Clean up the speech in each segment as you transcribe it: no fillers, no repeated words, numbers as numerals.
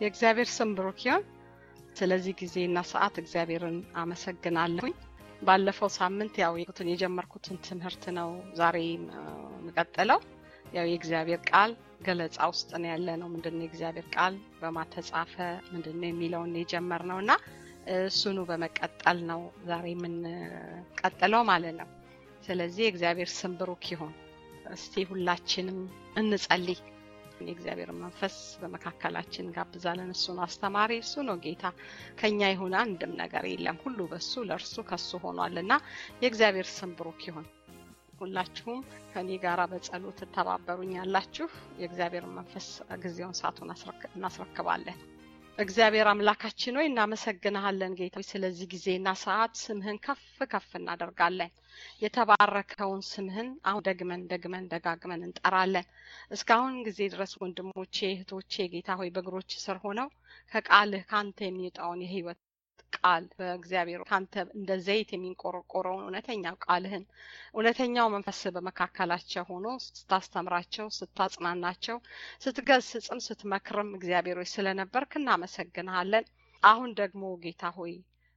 የእግዚአብሔር ስም ብሩክ ይሁን። ስለዚህ ጊዜና ሰዓት እግዚአብሔርን አመሰግናለሁኝ። ባለፈው ሳምንት የጀመርኩትን ትምህርት ነው ዛሬ መቀጠለው። የእግዚአብሔር ቃል ገለጻ ውስጥ ነው ያለነው። ምንድነው የእግዚአብሔር ቃል በማተጻፈ ምንድነው የሚለውን የጀመርነውና እሱኑ በመቀጠል ነው ዛሬ ምን ቀጥለው ማለት ነው። ስለዚህ የእግዚአብሔር ስም ብሩክ ይሁን። እስቲ ሁላችንም እንጸልይ። የእግዚአብሔር መንፈስ በመካከላችን ጋብዛለን። እሱ ነው አስተማሪ፣ እሱ ነው ጌታ። ከኛ ይሁን አንድም ነገር የለም። ሁሉ በሱ ለርሱ ከሱ ሆኗልና የእግዚአብሔር ስም ብሩክ ይሁን። ሁላችሁም ከኔ ጋራ በጸሎት ተባበሩኛላችሁ። የእግዚአብሔር መንፈስ ጊዜውን ሰዓቱን እናስረክባለን። እግዚአብሔር አምላካችን ሆይ እናመሰግናለን ጌታ። ስለዚህ ጊዜና ሰዓት ስምህን ከፍ እናደርጋለን። የተባረከውን ስምህን አሁን ደጋግመን እንጠራለን። እስካሁን ጊዜ ድረስ ወንድሞቼ እህቶቼ ጌታ ሆይ በእግሮች ስር ሆነው ከቃልህ ካንተ የሚወጣውን የህይወት ቃል በእግዚአብሔር ካንተ እንደ ዘይት የሚንቆረቆረውን እውነተኛው ቃልህን እውነተኛው መንፈስ በመካከላቸው ሆኖ ስታስተምራቸው፣ ስታጽናናቸው፣ ስትገስጽም ስትመክርም እግዚአብሔር ሆይ ስለነበርክ እናመሰግናለን። አሁን ደግሞ ጌታ ሆይ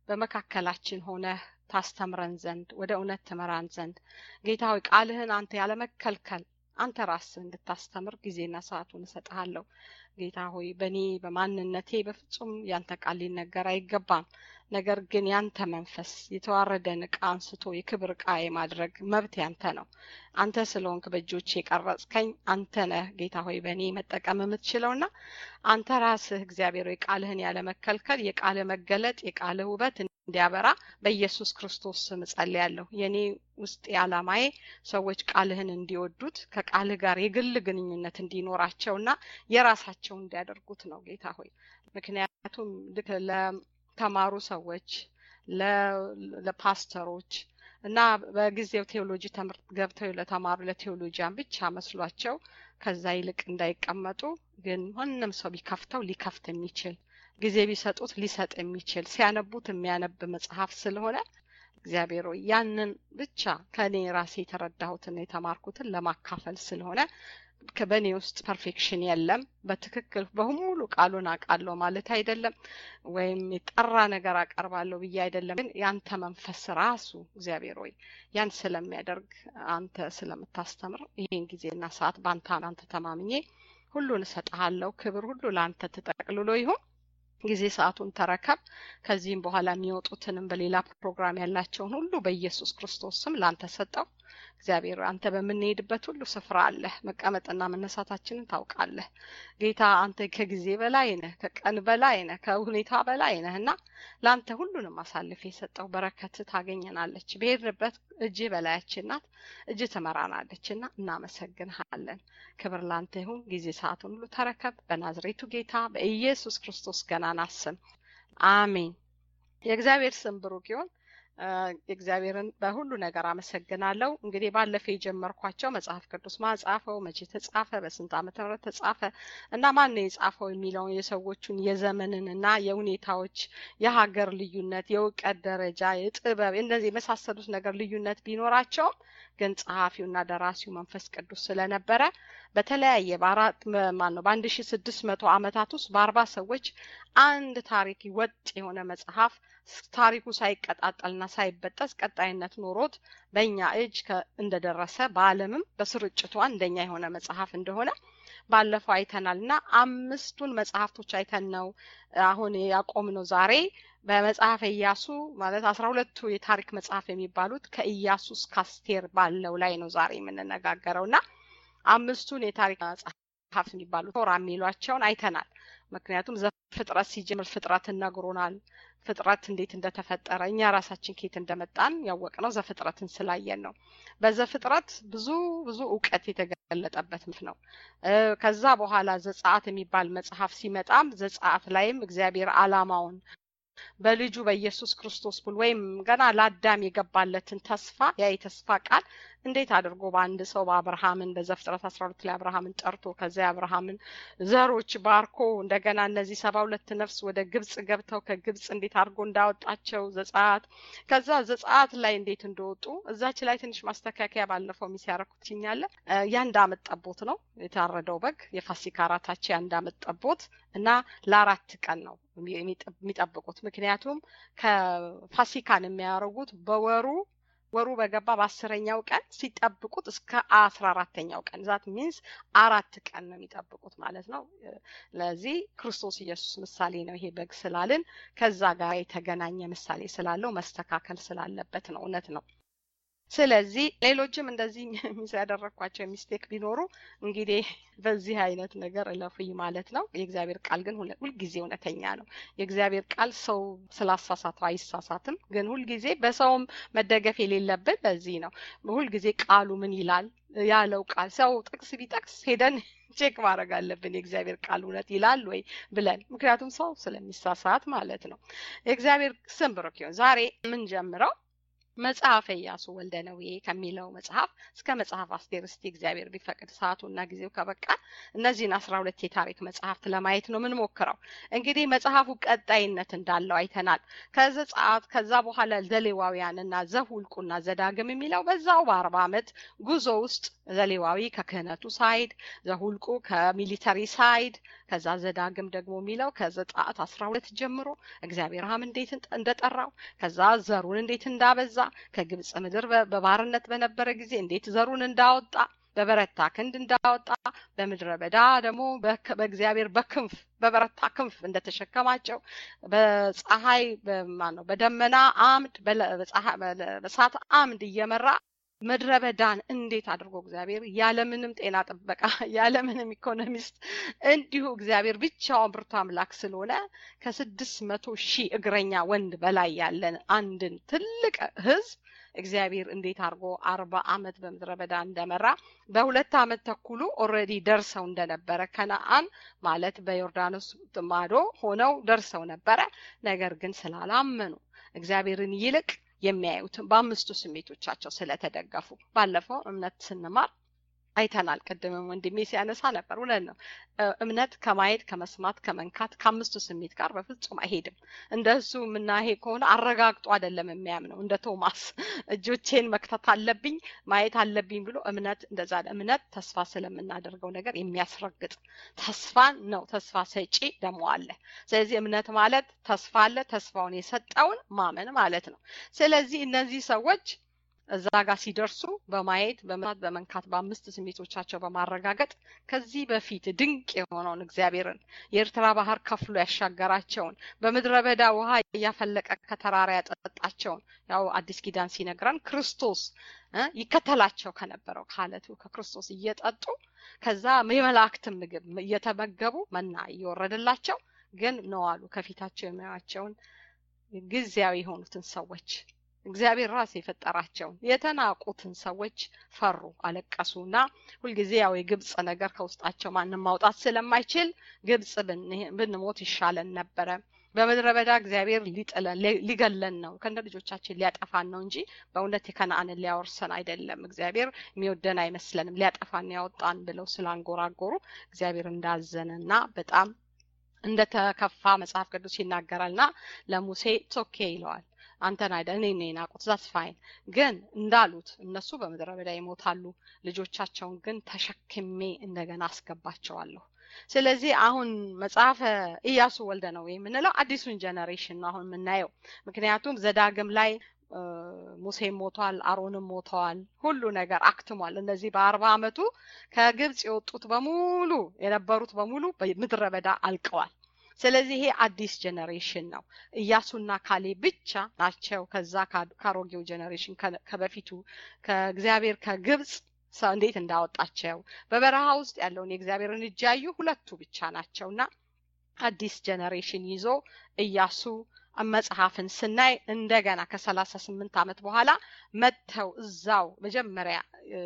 በመካከላችን ሆነ ታስተምረን ዘንድ ወደ እውነት ትመራን ዘንድ ጌታ ሆይ ቃልህን አንተ ያለመከልከል አንተ ራስህ እንድታስተምር ጊዜና ሰዓቱን እሰጥሃለሁ። ጌታ ሆይ በኔ በማንነቴ በፍጹም ያንተ ቃል ሊነገር አይገባም። ነገር ግን ያንተ መንፈስ የተዋረደን ዕቃ አንስቶ የክብር ዕቃ የማድረግ መብት ያንተ ነው። አንተ ስለሆንክ በእጆቼ የቀረጽከኝ አንተ ነህ ጌታ ሆይ በኔ መጠቀም የምትችለውና አንተ ራስህ እግዚአብሔር ሆይ ቃልህን ያለመከልከል የቃልህ መገለጥ የቃልህ ውበት እንዲያበራ በኢየሱስ ክርስቶስ ስም ጸልያለሁ። የኔ ውስጥ ዓላማዬ ሰዎች ቃልህን እንዲወዱት ከቃልህ ጋር የግል ግንኙነት እንዲኖራቸውና የራሳቸው እንዲያደርጉት ነው ጌታ ሆይ። ምክንያቱም ለተማሩ ሰዎች ለፓስተሮች እና በጊዜው ቴዎሎጂ ትምህርት ገብተው ለተማሩ ለቴዎሎጂያን ብቻ መስሏቸው ከዛ ይልቅ እንዳይቀመጡ ግን ማንንም ሰው ቢከፍተው ሊከፍት የሚችል ጊዜ ቢሰጡት ሊሰጥ የሚችል ሲያነቡት የሚያነብ መጽሐፍ ስለሆነ እግዚአብሔር ሆይ ያንን ብቻ ከኔ ራሴ የተረዳሁትን የተማርኩትን ለማካፈል ስለሆነ ከበኔ ውስጥ ፐርፌክሽን የለም። በትክክል በሙሉ ቃሉን አቃለው ማለት አይደለም፣ ወይም የጠራ ነገር አቀርባለሁ ብዬ አይደለም። ግን ያንተ መንፈስ ራሱ እግዚአብሔር ሆይ ያን ስለሚያደርግ አንተ ስለምታስተምር ይሄን ጊዜና ሰዓት ባንተ ተማምኜ ሁሉን እሰጥሃለሁ። ክብር ሁሉ ላንተ ተጠቅልሎ ይሁን። ጊዜ ሰዓቱን ተረከብ። ከዚህም በኋላ የሚወጡትንም በሌላ ፕሮግራም ያላቸውን ሁሉ በኢየሱስ ክርስቶስ ስም ላንተ ሰጠው። እግዚአብሔር አንተ በመንሄድበት ሁሉ ስፍራ አለ። መቀመጥና መነሳታችንን ታውቃለህ ጌታ። አንተ ከጊዜ በላይ ነህ፣ ከቀን በላይ ነህ፣ ከሁኔታ በላይ ነህና ላንተ ሁሉንም አሳልፈ የሰጠው በረከት ታገኘናለች። በሄድንበት እጅ በላያችን ናት፣ እጅ ትመራናለችና እናመሰግንሃለን። ክብር ላንተ ይሁን። ጊዜ ሰዓቱን ሁሉ ተረከብ በናዝሬቱ ጌታ በኢየሱስ ክርስቶስ ገናና ስም አሜን። የእግዚአብሔር ስም ብሩክ ይሁን። እግዚአብሔርን በሁሉ ነገር አመሰግናለሁ። እንግዲህ ባለፈው የጀመርኳቸው መጽሐፍ ቅዱስ ማጻፈው መቼ ተጻፈ፣ በስንት ዓመተ ምህረት ተጻፈ እና ማን የጻፈው የሚለው የሰዎቹን የዘመንንና የሁኔታዎች የሀገር ልዩነት፣ የእውቀት ደረጃ፣ የጥበብ እንደዚህ የመሳሰሉት ነገር ልዩነት ቢኖራቸውም ግን ጸሐፊውና ደራሲው መንፈስ ቅዱስ ስለነበረ በተለያየ በ1600 ዓመታት ውስጥ በ40 ሰዎች አንድ ታሪክ ወጥ የሆነ መጽሐፍ ታሪኩ ሳይቀጣጠልና ሳይበጠስ ቀጣይነት ኖሮት በእኛ እጅ እንደደረሰ በዓለምም በስርጭቷ እንደኛ የሆነ መጽሐፍ እንደሆነ ባለፈው አይተናልና 5ቱን መጽሐፍቶች አይተን ነው አሁን ያቆምነው። ዛሬ በመጽሐፈ ኢያሱ ማለት 12ቱ የታሪክ መጽሐፍ የሚባሉት ከኢያሱ እስከ አስቴር ባለው ላይ ነው ዛሬ የምንነጋገረውና 5ቱን የታሪክ መጽሐፍ የሚባሉት ቶራ የሚሏቸውን አይተናል። ምክንያቱም ዘፍጥረት ሲጀምር ፍጥረትን ነግሮናል። ፍጥረት እንዴት እንደተፈጠረ እኛ ራሳችን ከየት እንደመጣን ያወቅነው ዘፍጥረትን ስላየን ነው። በዘፍጥረት ብዙ ዕውቀት የተገለጠበት ነው። ከዛ በኋላ ዘጸአት የሚባል መጽሐፍ ሲመጣም ዘጸአት ላይም እግዚአብሔር ዓላማውን በልጁ በኢየሱስ ክርስቶስ ወይም ገና ለአዳም የገባለትን ተስፋ ያ የተስፋ ቃል እንዴት አድርጎ በአንድ ሰው በአብርሃምን በዘፍጥረት 12 ላይ አብርሃምን ጠርቶ ከዚያ አብርሃምን ዘሮች ባርኮ እንደገና እነዚህ 72 ነፍስ ወደ ግብጽ ገብተው ከግብጽ እንዴት አድርጎ እንዳወጣቸው ዘጸአት ከዛ ዘጸአት ላይ እንዴት እንደወጡ እዛች ላይ ትንሽ ማስተካከያ ባለፈው ሚስያረኩት ይኛለ ያንድ አመት ጠቦት ነው የታረደው በግ የፋሲካ ራታቸው ያንድ አመት ጠቦት እና ለአራት ቀን ነው የሚጠብቁት ምክንያቱም ከፋሲካን የሚያደርጉት ወሩ በገባ በ10ኛው ቀን ሲጠብቁት እስከ 14ኛው ቀን ዛት ሚንስ 4 ቀን ነው የሚጠብቁት ማለት ነው ለዚህ ክርስቶስ ኢየሱስ ምሳሌ ነው ይሄ በግ ስላልን ከዛ ጋር የተገናኘ ምሳሌ ስላለው መስተካከል ስላለበት ነው እውነት ነው ስለዚህ ሌሎችም እንደዚህ የሚያደርኳቸው ሚስቴክ ቢኖሩ እንግዲህ በዚህ አይነት ነገር እለፉኝ ማለት ነው የእግዚአብሔር ቃል ግን ሁሉ ጊዜ እውነተኛ ነው የእግዚአብሔር ቃል ሰው ስላሳሳተው አይሳሳትም ግን ሁሉ ጊዜ በሰውም መደገፍ የሌለበት በዚህ ነው ሁሉ ጊዜ ቃሉ ምን ይላል ያለው ቃል ሰው ጥቅስ ቢጠቅስ ሄደን ቼክ ማድረግ አለብን የእግዚአብሔር ቃል እውነት ይላል ወይ ብለን ምክንያቱም ሰው ስለሚሳሳት ማለት ነው የእግዚአብሔር ስም ብሩክ ይሁን ዛሬ ምን ጀምረው መጽሐፈ ኢያሱ ወልደ ነዌ ከሚለው መጽሐፍ እስከ መጽሐፍ አስቴር እስቲ እግዚአብሔር ቢፈቅድ ሰዓቱና ጊዜው ከበቃ እነዚህን 12 የታሪክ መጽሐፍት ለማየት ነው ምን ሞክረው እንግዲህ መጽሐፉ ቀጣይነት እንዳለው አይተናል ከዘጸአት ከዛ በኋላ ዘሌዋውያንና ዘሁልቁና ዘዳግም የሚለው በዛው በ40 አመት ጉዞ ውስጥ ዘሌዋዊ ከክህነቱ ሳይድ ዘሁልቁ ከሚሊተሪ ሳይድ ከዛ ዘዳግም ደግሞ የሚለው ከዘጸአት 12 ጀምሮ እግዚአብሔር እንዴት እንደጠራው ከዛ ዘሩን እንዴት እንዳበዛ ከግብጽ ምድር በባርነት በነበረ ጊዜ እንዴት ዘሩን እንዳወጣ በበረታ ክንድ እንዳወጣ በምድረ በዳ ደግሞ በእግዚአብሔር በክንፍ በበረታ ክንፍ እንደተሸከማቸው በፀሐይ በደመና አምድ በእሳት አምድ እየመራ ምድረ በዳን እንዴት አድርጎ እግዚአብሔር ያለምንም ጤና ጥበቃ ያለምንም ኢኮኖሚስት እንዲሁ እግዚአብሔር ብቻውን ብርቱ አምላክ ስለሆነ ከ600,000 እግረኛ ወንድ በላይ ያለን አንድን ትልቅ ህዝብ እግዚአብሔር እንዴት አድርጎ 40 አመት በምድረ በዳ እንደመራ በሁለት አመት ተኩሉ ኦሬዲ ደርሰው እንደነበረ ከነአን ማለት በዮርዳኖስ ማዶ ሆነው ደርሰው ነበረ ነገር ግን ስላላመኑ እግዚአብሔርን ይልቅ የሚያዩት በአምስቱ ስሜቶቻቸው ስለተደገፉ ባለፈው እምነት ስንማር አይተናል ቀደም ወንድሜ ሲያነሳ ነበር እውነት ነው እምነት ከማየት ከመስማት ከመንካት ከአምስቱ ስሜት ጋር በፍጹም አይሄድም እንደሱ ምናሄ ከሆነ አረጋግጦ አይደለም የሚያምነው እንደ ቶማስ እጆቼን መክተት አለብኝ ማየት አለብኝ ብሎ እምነት እንደዛ እምነት ተስፋ ስለምናደርገው ነገር የሚያስረግጥ ተስፋ ነው ተስፋ ሰጪ ደሞ አለ ስለዚህ እምነት ማለት ተስፋ አለ ተስፋውን የሰጠውን ማመን ማለት ነው ስለዚህ እነዚህ ሰዎች እዛ ጋር ሲደርሱ በማየት በመንካት በአምስት ስሜቶቻቸው በማረጋገጥ ከዚህ በፊት ድንቅ የሆነውን እግዚአብሔርን የኤርትራ ባህር ከፍሎ ያሻገራቸውን በምድረ በዳ ውሃ ያፈለቀ ከተራራ ያጠጣቸውን ያው አዲስ ኪዳን ሲነግረን ክርስቶስ ይከተላቸው ከነበረው ካለቱ ከክርስቶስ እየጠጡ ከዛ የመላእክት ምግብ እየተመገቡ መና እየወረደላቸው ግን ነው አሉ ከፊታቸው የሚያዩቸውን ግዚያዊ የሆኑትን ሰዎች እግዚአብሔር ራስ የፈጠራቸው የተናቁትን ሰዎች ፈሩ አለቀሱና ሁሉ ጊዜ ያው የግብጽ ነገር ከውስጣቸው ማንንም ማውጣት ስለማይችል ግብጽ ብንሞት ይሻለን ነበር በመድረ በዳ እግዚአብሔር ሊገለን ነው ከነ ልጆቻችን ሊያጠፋን ነው እንጂ በእውነት የከነዓንን ሊያወርሰን አይደለም እግዚአብሔር የሚወደን አይመስለንም ሊያጠፋን ያወጣን ብለው ስላንጎራጎሩ እግዚአብሔር እንዳዘነና በጣም እንደተከፋ መጽሐፍ ቅዱስ ይናገራልና ለሙሴ ቶኬ ይለዋል አንተን አይደል እኔ ናቁት that's fine ግን እንዳሉት እነሱ በመድረ በዳ ይሞታሉ ልጆቻቸውን ግን ተሸክሜ እንደገና አስገባቸዋለሁ ስለዚህ አሁን መጽሐፈ ኢያሱ ወልደ ነዌ የምንለው አዲሱን ጄነሬሽን ነው አሁን የምናየው ምክንያቱም ዘዳግም ላይ ሙሴ ሞቷል አሮንም ሞተዋል ሁሉ ነገር አክትሟል እነዚህ በ40 አመቱ ከግብጽ የወጡት በሙሉ የነበሩት በሙሉ በምድረ በዳ አልቀዋል ስለዚህ ይሄ አዲስ ጄነሬሽን ነው ኢያሱና ካሌ ብቻ ናቸው ከዛ ካሮጌው ጄነሬሽን ከበፊቱ ከእግዚአብሔር ከግብጽ እንዴት እንዳወጣቸው በበረሃ ውስጥ ያለውን የእግዚአብሔርን እጃዩ ሁለቱ ብቻ ናቸውና አዲስ ጄነሬሽን ይዞ ኢያሱ መጽሐፍን ስናይ እንደገና ከ38 አመት በኋላ መተው እዛው መጀመሪያ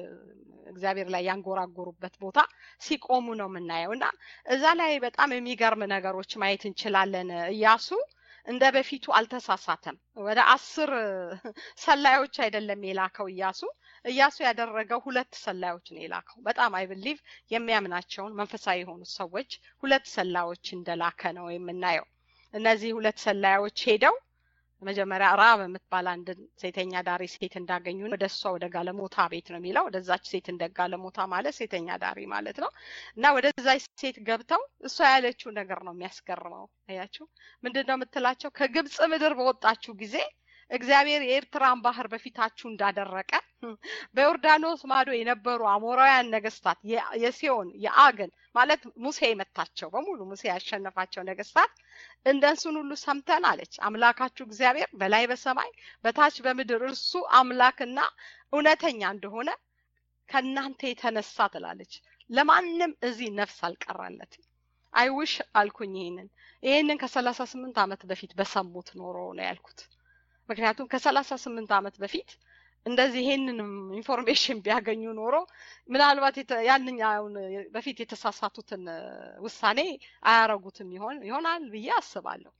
እግዚአብሔር ላይ ያንጎራጎሩበት ቦታ ሲቆሙ ነው የምናየውና እዛ ላይ በጣም የሚገርም ነገሮች ማየት እንችላለን ኢያሱ እንደ በፊቱ አልተሳሳተም ወደ 10 ሰላዮች አይደለም የላከው ኢያሱ ኢያሱ ያደረገው ሁለት ሰላዮች ነው የላከው። በጣም አይ ቢሊቭ የሚያምናቸውን መንፈሳዊ የሆኑ ሰዎች ሁለት ሰላዮች እንደላከ ነው የምናየው። እነዚህ ሁለት ሰላዮች ሄደው መጀመሪያ ራብ የምትባል አንድ ሴተኛ ዳሪ ሴት እንዳገኙ ወደሷ ወደ ጋለሞታ ቤት ነው የሚለው። ወደዛች ሴት እንደጋለሞታ ማለት ሴተኛ ዳሪ ማለት ነው። እና ወደዛች ሴት ገብተው እሷ ያለችው ነገር ነው የሚያስገርመው። አያችሁ ምንድነው የምትላቸው? ከግብጽ ምድር በወጣችሁ ጊዜ እግዚአብሔር የኤርትራን ባህር በፊታችሁ እንዳደረቀ በዮርዳኖስ ማዶ የነበሩ አሞራውያን ነገስታት የሲዮን የአግን ማለት ሙሴ የመታቸው በሙሉ ሙሴ ያሸነፋቸው ነገስታት እንደሱን ሁሉ ሰምተን አለች። አምላካችሁ እግዚአብሔር በላይ በሰማይ በታች በምድር እርሱ አምላክና እውነተኛ እንደሆነ ከናንተ የተነሳ ትላለች። ለማንም እዚህ ነፍስ አልቀራለት። አይውሽ አልኩኝ ይሄንን ከ38 ዓመት በፊት በሰሙት ኖሮ ነው ያልኩት። ምክንያቱም ከ38 ዓመት በፊት እንደዚህ ይሄንን ኢንፎርሜሽን ቢያገኙ ኖሮ ምናልባት ያንኛውን በፊት የተሳሳቱትን ውሳኔ አያረጉትም ይሆናል ብዬ አስባለሁ።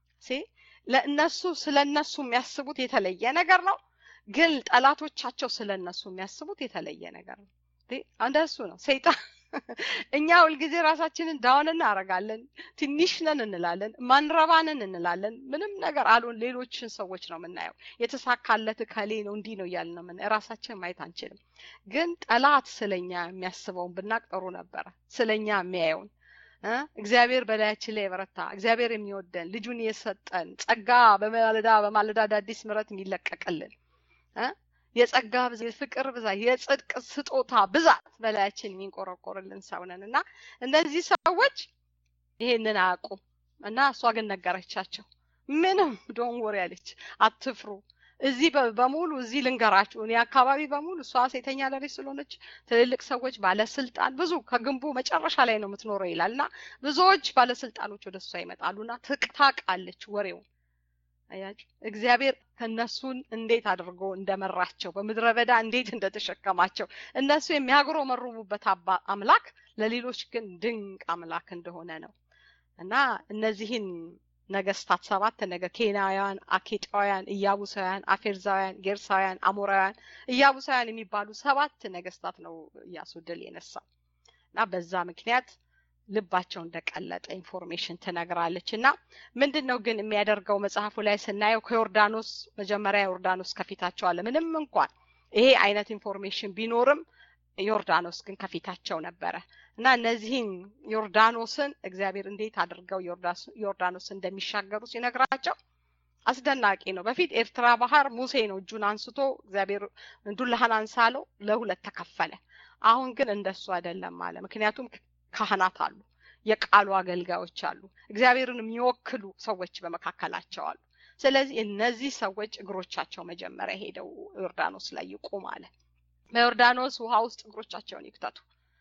ለእነሱ ስለነሱ የሚያስቡት የተለየ ነገር ነው፣ ግን ጠላቶቻቸው ስለነሱ የሚያስቡት የተለየ ነገር ነው። እንደሱ ነው ሰይጣን። እኛ ሁልጊዜ ራሳችንን ዳውን እናረጋለን፣ ትንሽ ነን እንላለን፣ ማንረባንን እንላለን። ምንም ነገር አሉን ሌሎችን ሰዎች ነው የምናየው። የተሳካለት ከሌ ነው እንዲህ ነው ያልን ነው ራሳችን ማየት አንችልም። ግን ጠላት ስለኛ የሚያስበውን ብናቅ ጥሩ ነበር። ስለኛ የሚያየውን እግዚአብሔር በላያችን ላይ የበረታ እግዚአብሔር የሚወደን ልጁን የሰጠን ጸጋ በማለዳ አዲስ ምሕረት የሚለቀቅልን የጸጋ ብዛት የፍቅር ብዛት የጽድቅ ስጦታ ብዛት በላያችን የሚንቆረቆርልን ሰው ነንና እነዚህ ሰዎች ይሄንን አያውቁም። እና እሷ ግን ነገረቻቸው። ምንም ዶንት ወሪ አለች፣ አትፍሩ። እዚህ በሙሉ እዚህ ልንገራችሁ እኔ አካባቢ በሙሉ እሷ ሴተኛ ዳሪ ስለሆነች ትልልቅ ሰዎች ባለስልጣን ብዙ ከግንቡ መጨረሻ ላይ ነው የምትኖረው ይላልና ብዙዎች ባለስልጣኖች ወደሷ ይመጣሉና ትቅታቃለች ወሬው። አያችሁ እግዚአብሔር ከነሱን እንዴት አድርጎ እንደመራቸው በምድረ በዳ እንዴት እንደተሸከማቸው እነሱ የሚያግሮመርሙበት አምላክ ለሌሎች ግን ድንቅ አምላክ እንደሆነ ነው። እና እነዚህን ነገስታት ሰባት ኬናውያን፣ አኬጣውያን፣ ኢያቡሳውያን፣ አፌርዛውያን፣ ጌርሳውያን፣ አሞራውያን፣ ኢያቡሳውያን የሚባሉ ሰባት ነገስታት ነው ኢያሱ ድል የነሳው። እና በዛ ምክንያት ልባቸው እንደቀለጠ ኢንፎርሜሽን ተነግራለችና ምንድነው ግን የሚያደርገው መጽሐፉ ላይ ስናየው ከዮርዳኖስ መጀመሪያ ዮርዳኖስ ከፊታቸው አለ። ምንም እንኳን ይሄ አይነት ኢንፎርሜሽን ቢኖርም ዮርዳኖስ ግን ከፊታቸው ነበረ። እና እነዚህን ዮርዳኖስን እግዚአብሔር እንዴት አድርገው ዮርዳኖስ እንደሚሻገሩ ሲነግራቸው አስደናቂ ነው። በፊት ኤርትራ ባህር ሙሴ ነው እጁን አንስቶ እግዚአብሔር ዱላህን አንሳለው ለሁለት ተከፈለ። አሁን ግን እንደሱ አይደለም አለ። ምክንያቱም ካህናት አሉ፣ የቃሉ አገልጋዮች አሉ፣ እግዚአብሔርን የሚወክሉ ሰዎች በመካከላቸው አሉ። ስለዚህ እነዚህ ሰዎች እግሮቻቸው መጀመሪያ ሄደው ዮርዳኖስ ላይ ይቆም አለ። በዮርዳኖስ ውሃ ውስጥ እግሮቻቸውን ይክተቱ።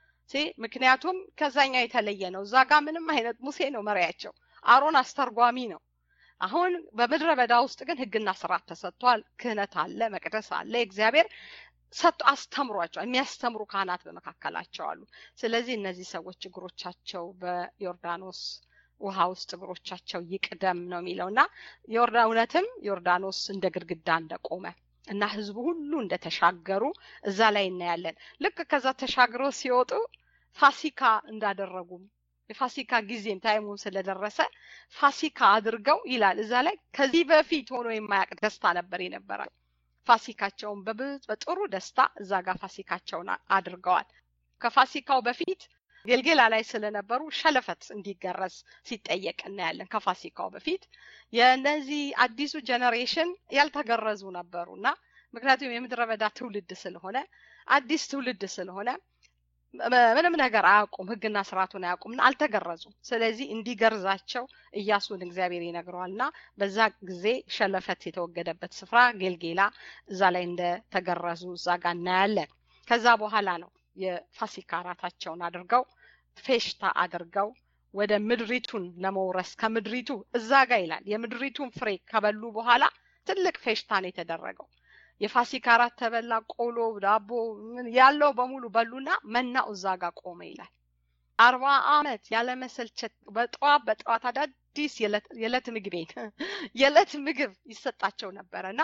ምክንያቱም ከዛኛው የተለየ ነው። እዛ ጋር ምንም አይነት ሙሴ ነው መሪያቸው፣ አሮን አስተርጓሚ ነው። አሁን በምድረ በዳ ውስጥ ግን ህግና ስርዓት ተሰጥቷል። ክህነት አለ፣ መቅደስ አለ። እግዚአብሔር ሰጥ አስተምሯቸው የሚያስተምሩ ካህናት በመካከላቸው አሉ። ስለዚህ እነዚህ ሰዎች እግሮቻቸው በዮርዳኖስ ውሃ ውስጥ እግሮቻቸው ይቅደም ነው የሚለውና እውነትም ዮርዳኖስ እንደ ግድግዳ እንደቆመ እና ህዝቡ ሁሉ እንደተሻገሩ እዛ ላይ እናያለን። ልክ ከዛ ተሻግረው ሲወጡ ፋሲካ እንዳደረጉም የፋሲካ ጊዜም ታይሙን ስለደረሰ ፋሲካ አድርገው ይላል እዛ ላይ። ከዚህ በፊት ሆኖ የማያውቅ ደስታ ነበር የነበረው። ፋሲካቸውን በጥሩ ደስታ እዛ ጋር ፋሲካቸውን አድርገዋል። ከፋሲካው በፊት ገልጌላ ላይ ስለነበሩ ሸለፈት እንዲገረዝ ሲጠየቅ እናያለን። ከፋሲካው በፊት የነዚህ አዲሱ ጀነሬሽን ያልተገረዙ ነበሩና ምክንያቱም የምድረ በዳ ትውልድ ስለሆነ አዲስ ትውልድ ስለሆነ ምንም ነገር አያውቁም፣ ህግና ስርዓቱን አያውቁምና አልተገረዙም። ስለዚህ እንዲገርዛቸው ኢያሱን እግዚአብሔር ይነግረዋልና በዛ ጊዜ ሸለፈት የተወገደበት ስፍራ ገልጌላ እዛ ላይ እንደተገረዙ እዛ ጋር እናያለን። ከዛ በኋላ ነው የፋሲካ ራታቸውን አድርገው ፌሽታ አድርገው ወደ ምድሪቱን ለመውረስ ከምድሪቱ እዛ ጋር ይላል የምድሪቱን ፍሬ ከበሉ በኋላ ትልቅ ፌሽታ ነው የተደረገው። የፋሲካ ራት ተበላ፣ ቆሎ ዳቦ ያለው በሙሉ በሉና መናው እዛ ጋር ቆመ ይላል። 40 ዓመት ያለ መሰልቸት በጠዋት አዳዲስ የዕለት ምግብ ይሰጣቸው ነበርና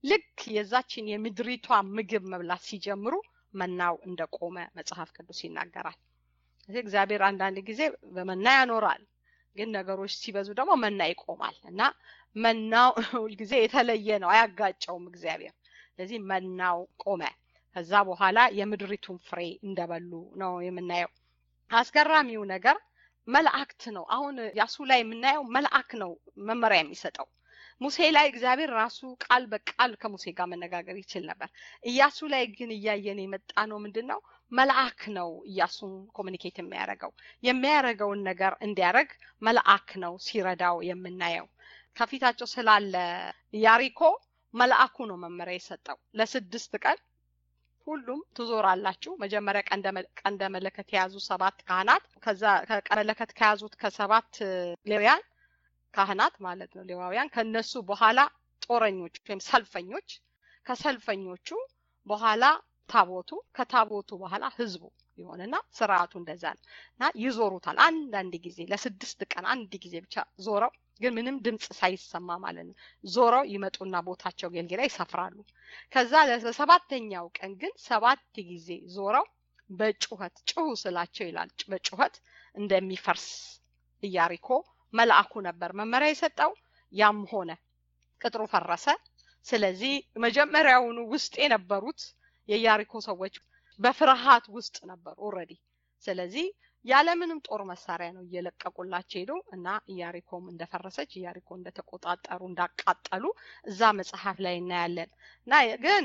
ልክ የዛችን የምድሪቷ ምግብ መብላት ሲጀምሩ መናው እንደቆመ መጽሐፍ ቅዱስ ይናገራል። ስለዚህ እግዚአብሔር አንዳንድ ጊዜ በመና ያኖራል፣ ግን ነገሮች ሲበዙ ደግሞ መና ይቆማል እና መናው ሁልጊዜ የተለየ ነው፣ አያጋጨውም እግዚአብሔር። ስለዚህ መናው ቆመ። ከዛ በኋላ የምድሪቱን ፍሬ እንደበሉ ነው የምናየው። አስገራሚው ነገር መልአክት ነው። አሁን ያሱ ላይ የምናየው መልአክ ነው መመሪያ የሚሰጠው። ሙሴ ላይ እግዚአብሔር ራሱ ቃል በቃል ከሙሴ ጋር መነጋገር ይችል ነበር። ኢያሱ ላይ ግን እያየን የመጣ ነው ምንድነው? መልአክ ነው ኢያሱን ኮሙኒኬት የሚያደርገውን ነገር እንዲያደርግ መልአክ ነው ሲረዳው የምናየው። ከፊታቸው ስላለ ያሪኮ መልአኩ ነው መመሪያ የሰጠው። ለ6 ቀን ሁሉም ትዞራላችሁ። መጀመሪያ ቀንደ መለከት የያዙ 7 ካህናት፣ ከዛ ከመለከት ከያዙት ከ7 ሌዋውያን ካህናት ማለት ነው ሌዋውያን፣ ከነሱ በኋላ ጦረኞች ወይም ሰልፈኞች፣ ከሰልፈኞቹ በኋላ ታቦቱ፣ ከታቦቱ በኋላ ህዝቡ ይሆንና ስርዓቱ እንደዛ ነውና ይዞሩታል። አንድ ጊዜ ለ6 ቀን አንድ ጊዜ ብቻ ዞረው፣ ግን ምንም ድምጽ ሳይሰማ ማለት ነው ዞረው ይመጡና ቦታቸው ገልገላ ይሰፍራሉ። ከዛ ለ7ኛው ቀን ግን 7 ጊዜ ዞረው በጩኸት ጩሁ ስላቸው ይላል በጩኸት እንደሚፈርስ ኢያሪኮ መልአኩ ነበር መመሪያ የሰጠው። ያም ሆነ ቅጥሩ ፈረሰ። ስለዚህ መጀመሪያውኑ ውስጥ የነበሩት የኢያሪኮ ሰዎች በፍርሃት ውስጥ ነበሩ ኦሬዲ። ስለዚህ ያለምንም ጦር መሳሪያ ነው እየለቀቁላቸው ሄዱ እና ኢያሪኮም እንደፈረሰች፣ ኢያሪኮ እንደተቆጣጠሩ እንዳቃጠሉ እዛ መጽሐፍ ላይ እናያለን። እና ግን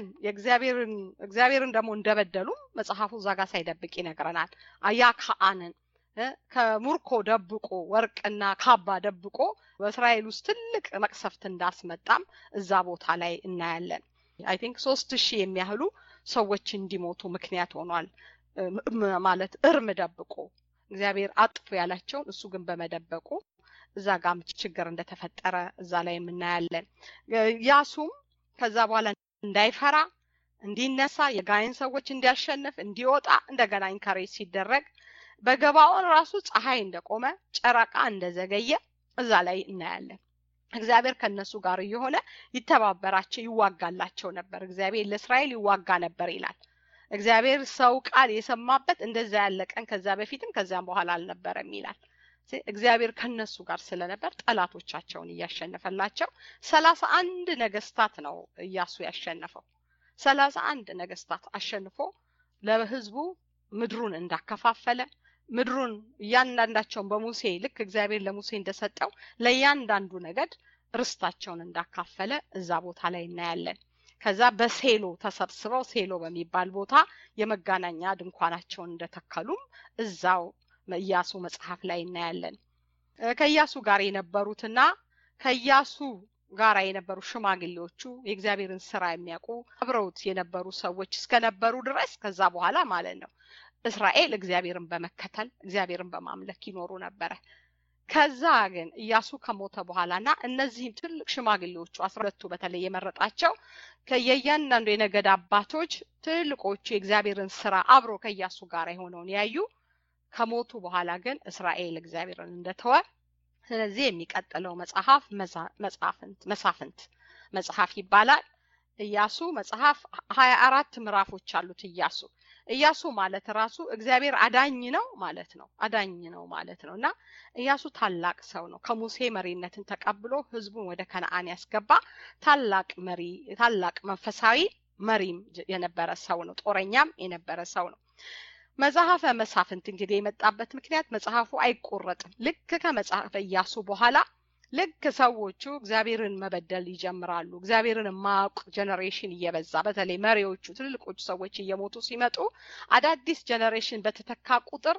እግዚአብሔርን ደግሞ እንደበደሉ መጽሐፉ እዛ ጋር ሳይደብቅ ይነግረናል። አያካአንን ከሙርኮ ደብቆ ወርቅና ካባ ደብቆ በእስራኤል ውስጥ ትልቅ መቅሰፍት እንዳስመጣም እዛ ቦታ ላይ እናያለን። አይ ቲንክ 3000 የሚያህሉ ሰዎች እንዲሞቱ ምክንያት ሆኗል። ማለት እርም ደብቆ እግዚአብሔር አጥፉ ያላቸውን እሱ ግን በመደበቁ እዛ ጋር ችግር እንደተፈጠረ እዛ ላይ እናያለን። ያሱም ከዛ በኋላ እንዳይፈራ እንዲነሳ፣ የጋይን ሰዎች እንዲያሸንፍ እንዲወጣ እንደገና ኢንካሬጅ ሲደረግ፣ በገባውን ራሱ ፀሐይ እንደቆመ ጨረቃ እንደዘገየ እዛ ላይ እናያለን። እግዚአብሔር ከነሱ ጋር የሆነ ይተባበራቸው ይዋጋላቸው ነበር። እግዚአብሔር ለእስራኤል ይዋጋ ነበር ይላል። እግዚአብሔር ሰው ቃል የሰማበት እንደዛ ያለቀን ከዛ በፊትም ከዛም በኋላ አልነበረም ይላል። እግዚአብሔር ከነሱ ጋር ስለነበር ጠላቶቻቸውን እያሸነፈላቸው 31 ነገስታት ነው ኢያሱ ያሸነፈው። 31 ነገስታት አሸንፎ ለህዝቡ ምድሩን እንዳከፋፈለ፣ ምድሩን እያንዳንዳቸውን በሙሴ ልክ እግዚአብሔር ለሙሴ እንደሰጠው ለእያንዳንዱ ነገድ ርስታቸውን እንዳካፈለ እዛ ቦታ ላይ እናያለን። ከዛ በሴሎ ተሰብስበው ሴሎ በሚባል ቦታ የመጋናኛ ድንኳናቸውን እንደተከሉም እዛው ኢያሱ መጽሐፍ ላይ እናያለን። ከኢያሱ ጋር የነበሩትና ከኢያሱ ጋር የነበሩ ሽማግሌዎቹ የእግዚአብሔርን ስራ የሚያውቁ አብረውት የነበሩ ሰዎች እስከነበሩ ድረስ ከዛ በኋላ ማለት ነው እስራኤል እግዚአብሔርን በመከተል እግዚአብሔርን በማምለክ ይኖሩ ነበር። ከዛ ግን ኢያሱ ከሞተ በኋላና እነዚህም ትልቅ ሽማግሌዎቹ 12ቱ በተለይ የመረጣቸው ከየያንዳንዱ የነገድ አባቶች ትልቆቹ የእግዚአብሔርን ስራ አብሮ ከኢያሱ ጋር የሆነውን ያዩ ከሞቱ በኋላ ግን እስራኤል እግዚአብሔርን እንደተወ፣ ስለዚህ የሚቀጥለው መጽሐፍ መሳፍንት መጽሐፍ ይባላል። ኢያሱ መጽሐፍ 24 ምዕራፎች አሉት። ኢያሱ ማለት ራሱ እግዚአብሔር አዳኝ ነው ማለት ነውና ኢያሱ ታላቅ ሰው ነው። ከሙሴ መሪነትን ተቀብሎ ህዝቡን ወደ ከነዓን ያስገባ ታላቅ መሪ፣ ታላቅ መንፈሳዊ መሪም የነበረ ሰው ነው። ጦረኛም የነበረ ሰው ነው። መጽሐፈ መሳፍንት እንግዲህ የመጣበት ምክንያት መጽሐፉ አይቆረጥም። ልክ ከመጽሐፈ ኢያሱ በኋላ ልክ ሰዎቹ እግዚአብሔርን መበደል ይጀምራሉ። እግዚአብሔርን ማቅ ጀነሬሽን እየበዛ በተለይ መሪዎቹ ትልልቆቹ ሰዎች እየሞቱ ሲመጡ አዳዲስ ጀነሬሽን በተተካ ቁጥር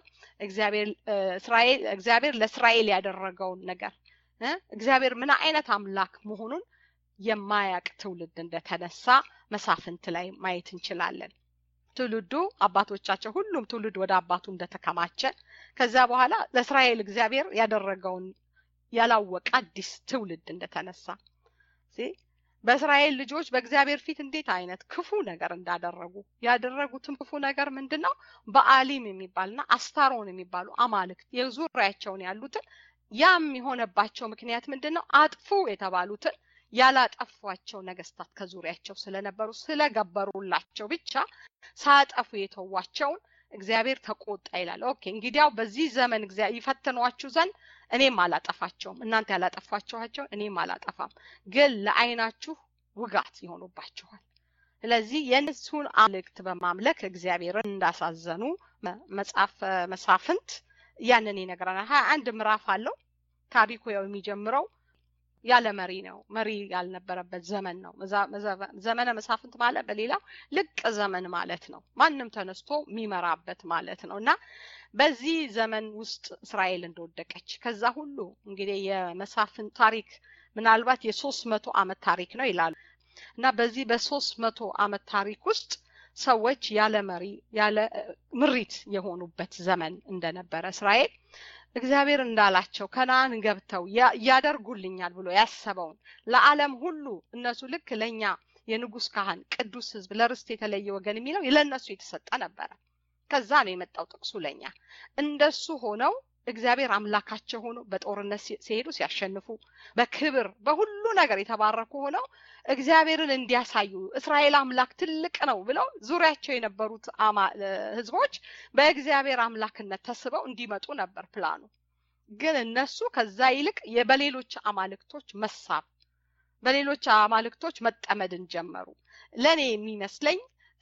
እግዚአብሔር ለእስራኤል ያደረገውን ነገር እግዚአብሔር ምን አይነት አምላክ መሆኑን የማያቅ ትውልድ እንደተነሳ መሳፍንት ላይ ማየት እንችላለን። ትውልዱ አባቶቻቸው ሁሉም ትውልድ ወደ አባቱ እንደተከማቸ ከዛ በኋላ ለእስራኤል እግዚአብሔር ያደረገውን ያላወቀ አዲስ ትውልድ እንደተነሳ በእስራኤል ልጆች በእግዚአብሔር ፊት እንዴት አይነት ክፉ ነገር እንዳደረጉ ያደረጉትም ክፉ ነገር ምንድነው? በአሊም የሚባልና አስታሮን የሚባሉ አማልክት የዙሪያቸውን ያሉትን ያም የሆነባቸው ምክንያት ምንድነው? አጥፉ የተባሉትን ያላጠፏቸው ነገስታት ከዙሪያቸው ስለነበሩ ስለገበሩላቸው ብቻ ሳያጠፉ የተዋቸውን እግዚአብሔር ተቆጣ ይላል። ኦኬ እንግዲያው በዚህ ዘመን እግዚአብሔር ይፈትኗችሁ ዘንድ እኔም አላጠፋቸውም፣ እናንተ ያላጠፋችኋቸው እኔም አላጠፋም፣ ግን ለዓይናችሁ ውጋት ይሆኑባችኋል። ስለዚህ የእነሱን አምልክት በማምለክ እግዚአብሔርን እንዳሳዘኑ መጽሐፍ መሳፍንት ያንን ይነግረናል። 21 ምዕራፍ አለው። ታሪኩ ያው የሚጀምረው ያለ መሪ ነው። መሪ ያልነበረበት ዘመን ነው። ዘመነ መሳፍንት ማለት በሌላ ልቅ ዘመን ማለት ነው። ማንም ተነስቶ የሚመራበት ማለት ነው። እና በዚህ ዘመን ውስጥ እስራኤል እንደወደቀች ከዛ ሁሉ እንግዲህ የመሳፍንት ታሪክ ምናልባት የ300 ዓመት ታሪክ ነው ይላሉ። እና በዚህ በ300 ዓመት ታሪክ ውስጥ ሰዎች ያለ መሪ ያለ ምሪት የሆኑበት ዘመን እንደነበረ እስራኤል እግዚአብሔር እንዳላቸው ከነዓን ገብተው ያደርጉልኛል ብሎ ያሰበውን ለዓለም ሁሉ እነሱ ልክ ለኛ የንጉስ ካህን ቅዱስ ሕዝብ ለርስት የተለየ ወገን የሚለው ለነሱ የተሰጠ ነበር። ከዛ ነው የመጣው ጥቅሱ ለኛ እንደሱ ሆነው እግዚአብሔር አምላካቸው ሆኖ በጦርነት ሲሄዱ ሲያሸንፉ በክብር በሁሉ ነገር የተባረኩ ሆነው እግዚአብሔርን እንዲያሳዩ እስራኤል አምላክ ትልቅ ነው ብለው ዙሪያቸው የነበሩት ህዝቦች በእግዚአብሔር አምላክነት ተስበው እንዲመጡ ነበር ፕላኑ። ግን እነሱ ከዛ ይልቅ በሌሎች አማልክቶች መሳብ በሌሎች አማልክቶች መጠመድን ጀመሩ። ለኔ የሚመስለኝ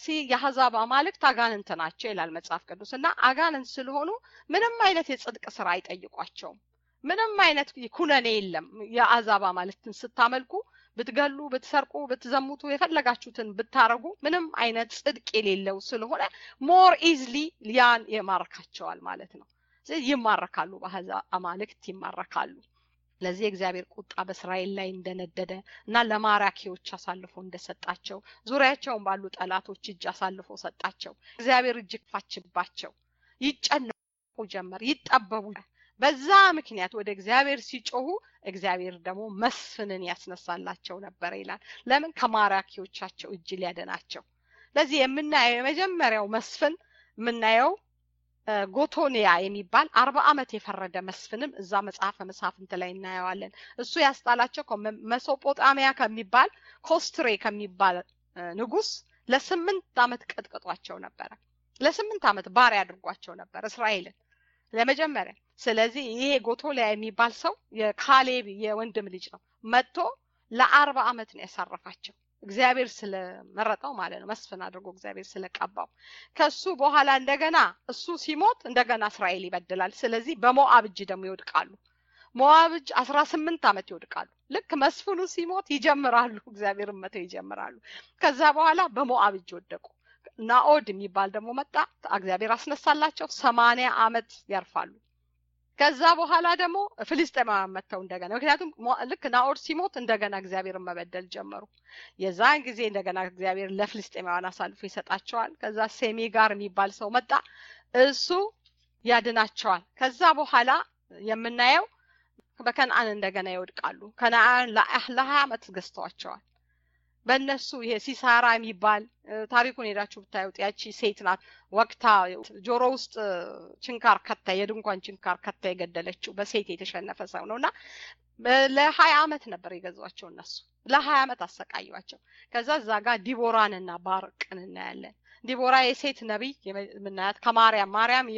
የአሕዛብ አማልክት አጋንንት ናቸው ይላል መጽሐፍ ቅዱስና አጋንንት ስለሆኑ ምንም አይነት የጽድቅ ስራ አይጠይቋቸውም። ምንም አይነት ኩነኔ የለም። የአሕዛብ አማልክትን ስታመልኩ ብትገሉ ብትሰርቁ ብትዘሙቱ የፈለጋችሁትን ብታረጉ ምንም አይነት ጽድቅ የሌለው ስለሆነ ሞር ኢዝሊ ያን ይማርካቸዋል ማለት ነው። ስለዚህ ይማረካሉ፣ በአሕዛብ አማልክት ይማረካሉ። ለዚህ እግዚአብሔር ቁጣ በእስራኤል ላይ እንደነደደ እና ለማራኪዎች አሳልፎ እንደሰጣቸው ዙሪያቸውን ባሉ ጠላቶች እጅ አሳልፎ ሰጣቸው። እግዚአብሔር እጅ ከፋችባቸው፣ ይጨነቁ ጀመር፣ ይጠበቡ። በዛ ምክንያት ወደ እግዚአብሔር ሲጮሁ እግዚአብሔር ደግሞ መስፍንን ያስነሳላቸው ነበር ይላል። ለምን? ከማራኪዎቻቸው እጅ ሊያደናቸው። ለዚህ የምናየው የመጀመሪያው መስፍን የምናየው ጎቶኒያ የሚባል 40 ዓመት የፈረደ መስፍንም እዛ መጽሐፈ መሳፍንት ላይ እናየዋለን። እሱ ያስጣላቸው ከሜሶጶጣሚያ ከሚባል ኮስትሬ ከሚባል ንጉስ ለ8 ዓመት ቀጥቅጧቸው ነበር። ለ8 ዓመት ባሪያ አድርጓቸው ነበር እስራኤልን ለመጀመሪያ። ስለዚህ ይሄ ጎቶሊያ የሚባል ሰው የካሌብ የወንድም ልጅ ነው። መጥቶ ለ40 ዓመት ነው ያሳረፋቸው እግዚአብሔር ስለመረጠው ማለት ነው። መስፍን አድርጎ እግዚአብሔር ስለቀባው። ከሱ በኋላ እንደገና እሱ ሲሞት እንደገና እስራኤል ይበደላል። ስለዚህ በሞዓብ እጅ ደግሞ ይወድቃሉ። ሞዓብ እጅ 18 ዓመት ይወድቃሉ። ልክ መስፍኑ ሲሞት ይጀምራሉ፣ እግዚአብሔርን መተው ይጀምራሉ። ከዛ በኋላ በሞዓብ እጅ ወደቁ። ናኦድ የሚባል ደግሞ መጣ፣ እግዚአብሔር አስነሳላቸው። 80 ዓመት ያርፋሉ። ከዛ በኋላ ደግሞ ፍልስጤማውያን መተው እንደገና ምክንያቱም ልክ ናኦድ ሲሞት እንደገና እግዚአብሔርን መበደል ጀመሩ። የዛን ጊዜ እንደገና እግዚአብሔር ለፍልስጤማውያን አሳልፎ ይሰጣቸዋል። ከዛ ሴሜጋር የሚባል ሰው መጣ፣ እሱ ያድናቸዋል። ከዛ በኋላ የምናየው በከነዓን እንደገና ይወድቃሉ። ከነዓን ለ20 ዓመት ገዝተዋቸዋል። በእነሱ ይሄ ሲሳራ የሚባል ታሪኩን ሄዳችሁ ብታዩት ያቺ ሴት ናት ወቅታ ጆሮ ውስጥ ችንካር ከታ የድንኳን ችንካር ከታ የገደለችው በሴት የተሸነፈ ሰው ነውና ለ20 ዓመት ነበር የገዟቸው እነሱ። ለ20 ዓመት አሰቃዩዋቸው። ከዛ እዛ ጋር ዲቦራንና ባርቅን እናያለን። ዲቦራ የሴት ነብይ የምናያት ከማርያም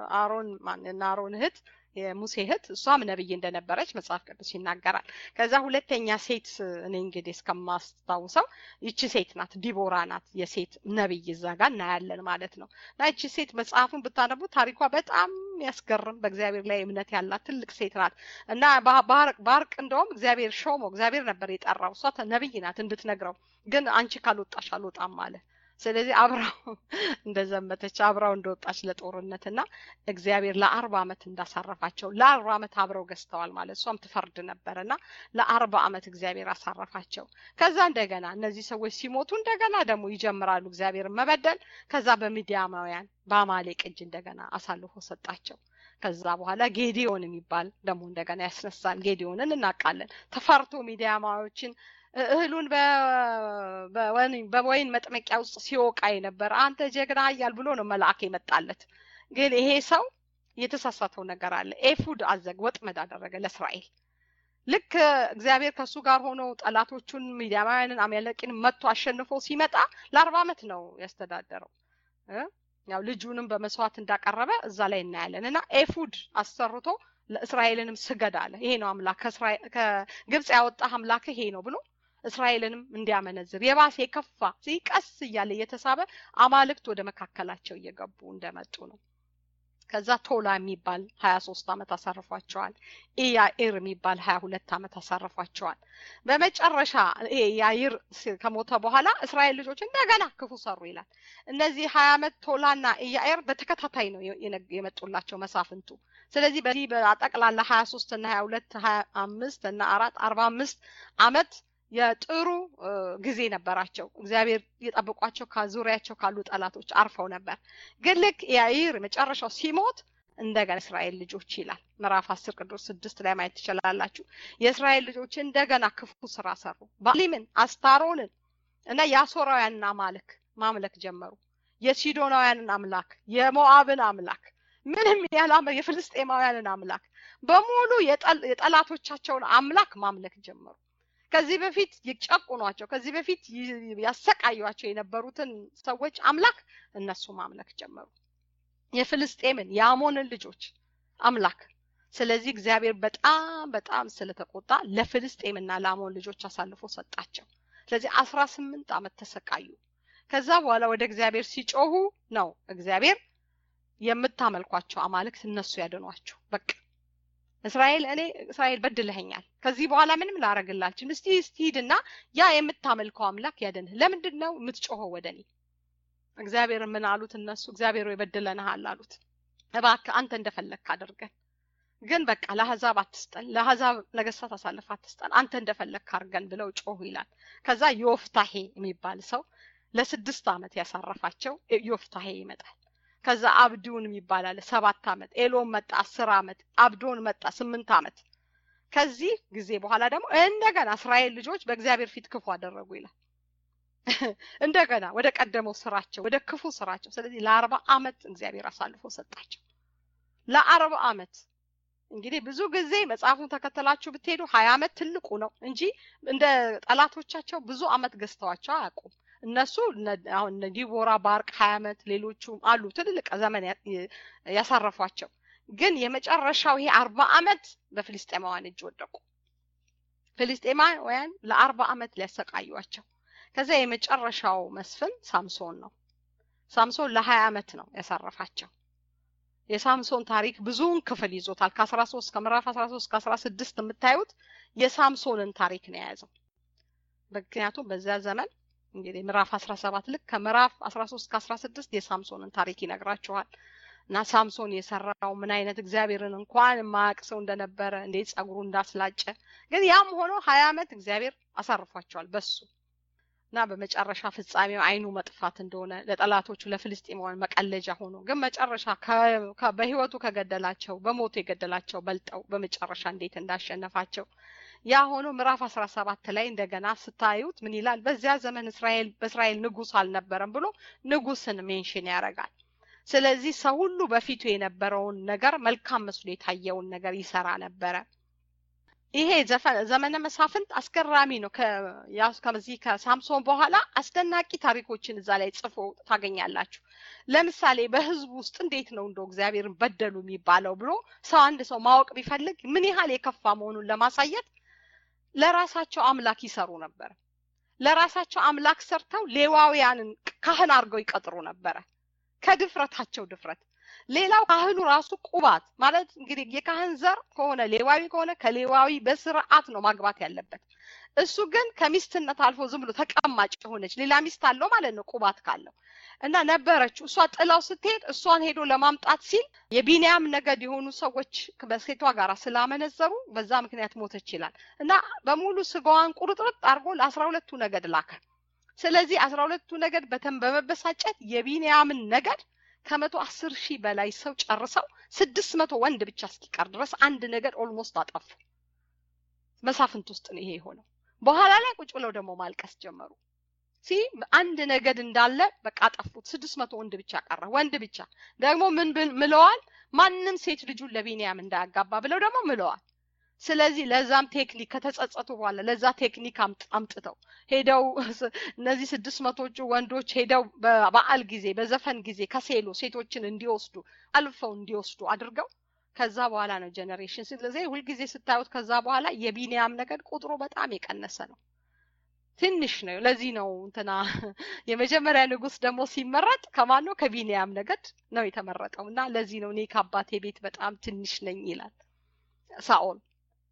የአሮን እህት የሙሴ እህት እሷም ነብይ እንደነበረች መጽሐፍ ቅዱስ ይናገራል። ከዛ ሁለተኛ ሴት እኔ እንግዲህ እስከማስታውሰው ይቺ ሴት ናት፣ ዲቦራ ናት የሴት ነብይ እዛ ጋር እናያለን ማለት ነው። እና ይቺ ሴት መጽሐፉን ብታነቡ ታሪኳ በጣም ያስገርም፣ በእግዚአብሔር ላይ እምነት ያላት ትልቅ ሴት ናት። እና ባርቅ እንደውም እግዚአብሔር ሾሞ እግዚአብሔር ነበር የጠራው። እሷ ነብይ ናት እንድትነግረው፣ ግን አንቺ ካልወጣሽ አልወጣም ማለት። ስለዚህ አብራው እንደዘመተች አብራው እንደወጣች ለጦርነትና እግዚአብሔር ለ40 ዓመት እንዳሳረፋቸው ለ40 ዓመት አብረው ገዝተዋል ማለት እሷም ትፈርድ ነበርና ለ40 ዓመት እግዚአብሔር አሳረፋቸው። ከዛ እንደገና እነዚህ ሰዎች ሲሞቱ እንደገና ደግሞ ይጀምራሉ እግዚአብሔርን መበደል። ከዛ በሚዲያማውያን በአማሌቅ እጅ እንደገና አሳልፎ ሰጣቸው። ከዛ በኋላ ጌዲዮን የሚባል ደግሞ እንደገና ያስነሳል። ጌዲዮንን እናውቃለን። ተፈርቶ ሚዲያማዎችን እህሉን በወይን መጥመቂያ ውስጥ ሲወቃ ነበር። አንተ ጀግና ኃያል ብሎ ነው መልአክ የመጣለት። ግን ይሄ ሰው የተሳሳተው ነገር አለ። ኤፉድ አዘግ ወጥመድ አደረገ ለእስራኤል። ልክ እግዚአብሔር ከሱ ጋር ሆኖ ጠላቶቹን ሚዲያማውያንን አማሌቅን መጥቶ አሸንፎ ሲመጣ ለ40 ዓመት ነው ያስተዳደረው። ያው ልጁንም በመስዋዕት እንዳቀረበ እዛ ላይ እናያለንና ኤፉድ አሰርቶ ለእስራኤልንም ስገድ አለ። ይሄ ነው አምላክ ከግብጽ ያወጣ አምላክ ይሄ ነው ብሎ እስራኤልንም እንዲያመነዝር የባሰ የከፋ ሲቀስ እያለ የተሳበ አማልክት ወደ መካከላቸው እየገቡ እንደመጡ ነው። ከዛ ቶላ የሚባል 23 ዓመት አሳርፏቸዋል። ኢያኢር የሚባል 22 ዓመት አሳርፏቸዋል። በመጨረሻ ኢያኢር ከሞተ በኋላ እስራኤል ልጆች እንደገና ክፉ ሰሩ ይላል። እነዚህ 20 ዓመት ቶላና ኢያኢር በተከታታይ ነው የመጡላቸው መሳፍንቱ። ስለዚህ በዚህ በአጠቅላላ 23 እና 22 25 እና 4 45 ዓመት የጥሩ ጊዜ ነበራቸው። እግዚአብሔር የጠብቋቸው ከዙሪያቸው ካሉ ጠላቶች አርፈው ነበር። ግን ልክ ኢያኢር መጨረሻው ሲሞት እንደገና እስራኤል ልጆች ይላል ምዕራፍ 10 ቁጥር 6 ላይ ማየት ትችላላችሁ። የእስራኤል ልጆች እንደገና ክፉ ስራ ሰሩ። ባሊምን አስታሮንን እና የአሦራውያንን አማልክ ማምለክ ጀመሩ። የሲዶናውያንን አምላክ፣ የሞዓብን አምላክ፣ ምንም ያላመ የፍልስጤማውያንን አምላክ በሙሉ የጠላቶቻቸውን አምላክ ማምለክ ጀመሩ። ከዚህ በፊት ይጨቁኗቸው ከዚህ በፊት ያሰቃዩቸው የነበሩትን ሰዎች አምላክ እነሱ ማምለክ ጀመሩ። የፍልስጤምን የአሞንን ልጆች አምላክ። ስለዚህ እግዚአብሔር በጣም ስለተቆጣ ለፍልስጤምና ለአሞን ልጆች አሳልፎ ሰጣቸው። ስለዚህ 18 ዓመት ተሰቃዩ። ከዛ በኋላ ወደ እግዚአብሔር ሲጮሁ ነው እግዚአብሔር የምታመልኳቸው አማልክት እነሱ ያደኗቸው። በቃ እስራኤል በድለኸኛል፣ ከዚህ በኋላ ምንም ላረግላችሁ፣ እስቲ ሂድና ያ የምታመልከው አምላክ ያደንህ። ለምንድነው የምትጮኸው ወደኔ? እግዚአብሔር ምን አሉት እነሱ? እግዚአብሔር ወይ በድለናል አሉት። እባክህ አንተ እንደፈለክ አድርገን፣ ግን በቃ ለአሕዛብ አትስጠን፣ ለአሕዛብ ነገስታት አሳልፈህ አትስጠን፣ አንተ እንደፈለክ አድርገን ብለው ጮሁ ይላል። ከዛ ዮፍታሄ የሚባል ሰው ለ6 ዓመት ያሳረፋቸው ዮፍታሄ ይመጣል። ከዛ አብዱን ይባላል 7 ዓመት፣ ኤሎም መጣ 10 ዓመት፣ አብዶን መጣ 8 ዓመት። ከዚህ ጊዜ በኋላ ደግሞ እንደገና እስራኤል ልጆች በእግዚአብሔር ፊት ክፉ አደረጉ ይላል። እንደገና ወደ ቀደመው ስራቸው፣ ወደ ክፉ ስራቸው። ስለዚህ ለ40 ዓመት እግዚአብሔር አሳልፎ ሰጣቸው። ለ40 ዓመት እንግዲህ ብዙ ጊዜ መጽሐፉን ተከተላችሁ ብትሄዱ 20 ዓመት ትልቁ ነው እንጂ እንደ ጠላቶቻቸው ብዙ ዓመት ገዝተዋቸው አያውቁም። እነሱ አሁን ዲቦራ ባርቅ 20 ዓመት፣ ሌሎቹም አሉ ትልልቅ ዘመን ያሳረፏቸው። ግን የመጨረሻው ይሄ 40 ዓመት በፍልስጤማውያን እጅ ወደቁ። ፍልስጤማውያን ለ40 ዓመት ሊያሰቃዩአቸው። ከዛ የመጨረሻው መስፍን ሳምሶን ነው። ሳምሶን ለ20 ዓመት ነው ያሳረፋቸው። የሳምሶን ታሪክ ብዙውን ክፍል ይዞታል። ከ13 ከምዕራፍ 13 እስከ 16 የምታዩት የሳምሶንን ታሪክ ነው የያዘው። ምክንያቱም በዛ ዘመን እንግዲህ ምዕራፍ 17 ልክ ከምዕራፍ 13 እስከ 16 የሳምሶንን ታሪክ ይነግራችኋል። እና ሳምሶን የሰራው ምን አይነት እግዚአብሔርን እንኳን ማያውቅ ሰው እንደነበረ፣ እንዴት ጸጉሩ እንዳስላጨ። ግን ያም ሆኖ 20 ዓመት እግዚአብሔር አሳርፏቸዋል በሱ። እና በመጨረሻ ፍጻሜው አይኑ መጥፋት እንደሆነ ለጠላቶቹ ለፍልስጤማውያን መቀለጃ ሆኖ፣ ግን መጨረሻ በህይወቱ ከገደላቸው በሞቱ የገደላቸው በልጠው በመጨረሻ እንዴት እንዳሸነፋቸው ያ ሆኖ ምዕራፍ 17 ላይ እንደገና ስታዩት ምን ይላል? በዚያ ዘመን በእስራኤል ንጉስ አልነበረም ብሎ ንጉስን ሜንሽን ያደርጋል። ስለዚህ ሰው ሁሉ በፊቱ የነበረውን ነገር መልካም መስሎ የታየውን ነገር ይሰራ ነበረ። ይሄ ዘመነ መሳፍንት አስገራሚ ነው። ከዚህ ከሳምሶን በኋላ አስደናቂ ታሪኮችን እዛ ላይ ጽፎ ታገኛላችሁ። ለምሳሌ በህዝቡ ውስጥ እንዴት ነው እንደው እግዚአብሔርን በደሉ የሚባለው ብሎ አንድ ሰው ማወቅ ቢፈልግ ምን ያህል የከፋ መሆኑን ለማሳየት ለራሳቸው አምላክ ይሰሩ ነበር። ለራሳቸው አምላክ ሰርተው ሌዋውያንን ካህን አድርገው ይቀጥሩ ነበር። ከድፍረታቸው ድፍረት። ሌላው ካህኑ ራሱ ቁባት ማለት እንግዲህ የካህን ዘር ከሆነ ሌዋዊ ከሆነ ከሌዋዊ በስርዓት ነው ማግባት ያለበት። እሱ ግን ከሚስትነት አልፎ ዝም ብሎ ተቀማጭ ሆነች። ሌላ ሚስት አለው ማለት ነው ቁባት ካለው እና ነበረችው። እሷ ጥላው ስትሄድ እሷን ሄዶ ለማምጣት ሲል የቢንያም ነገድ የሆኑ ሰዎች በሴቷ ጋር ስላመነዘሩ በዛ ምክንያት ሞተች ይላል። እና በሙሉ ስጋዋን ቁርጥርጥ አድርጎ ለ12ቱ ነገድ ላከ። ስለዚህ 12ቱ ነገድ በመበሳጨት የቢንያምን ነገድ ከ110,000 በላይ ሰው ጨርሰው 600 ወንድ ብቻ እስኪቀር ድረስ አንድ ነገድ ኦልሞስት አጠፉ። መሳፍንት ውስጥ ነው ይሄ ሆነው። በኋላ ላይ ቁጭ ብለው ደግሞ ማልቀስ ጀመሩ። አንድ ነገድ እንዳለ በቃ አጠፉት። 600 ወንድ ብቻ ቀረ። ወንድ ብቻ ደግሞ ምን ምለዋል? ማንንም ሴት ልጁን ለቢንያም እንዳያጋባ ብለው ደግሞ ምለዋል። ስለዚህ ለዛም ቴክኒክ ከተጸጸቱ በኋላ ለዛ ቴክኒክ አምጥተው ሄደው እነዚህ 600ዎቹ ወንዶች ሄደው በበዓል ጊዜ በዘፈን ጊዜ ከሴሎ ሴቶችን እንዲወስዱ አልፈው እንዲወስዱ አድርገው ከዛ በኋላ ነው ጄነሬሽን። ስለዚህ ሁሉ ጊዜ ስታዩት ከዛ በኋላ የቢንያም ነገድ ቁጥሩ በጣም የቀነሰ ነው፣ ትንሽ ነው። ለዚህ ነው እንትና የመጀመሪያ ንጉስ ደግሞ ሲመረጥ ከማን ነው? ከቢንያም ነገድ ነው የተመረጠውና ለዚህ ነው እኔ ከአባቴ ቤት በጣም ትንሽ ነኝ ይላል ሳኦል።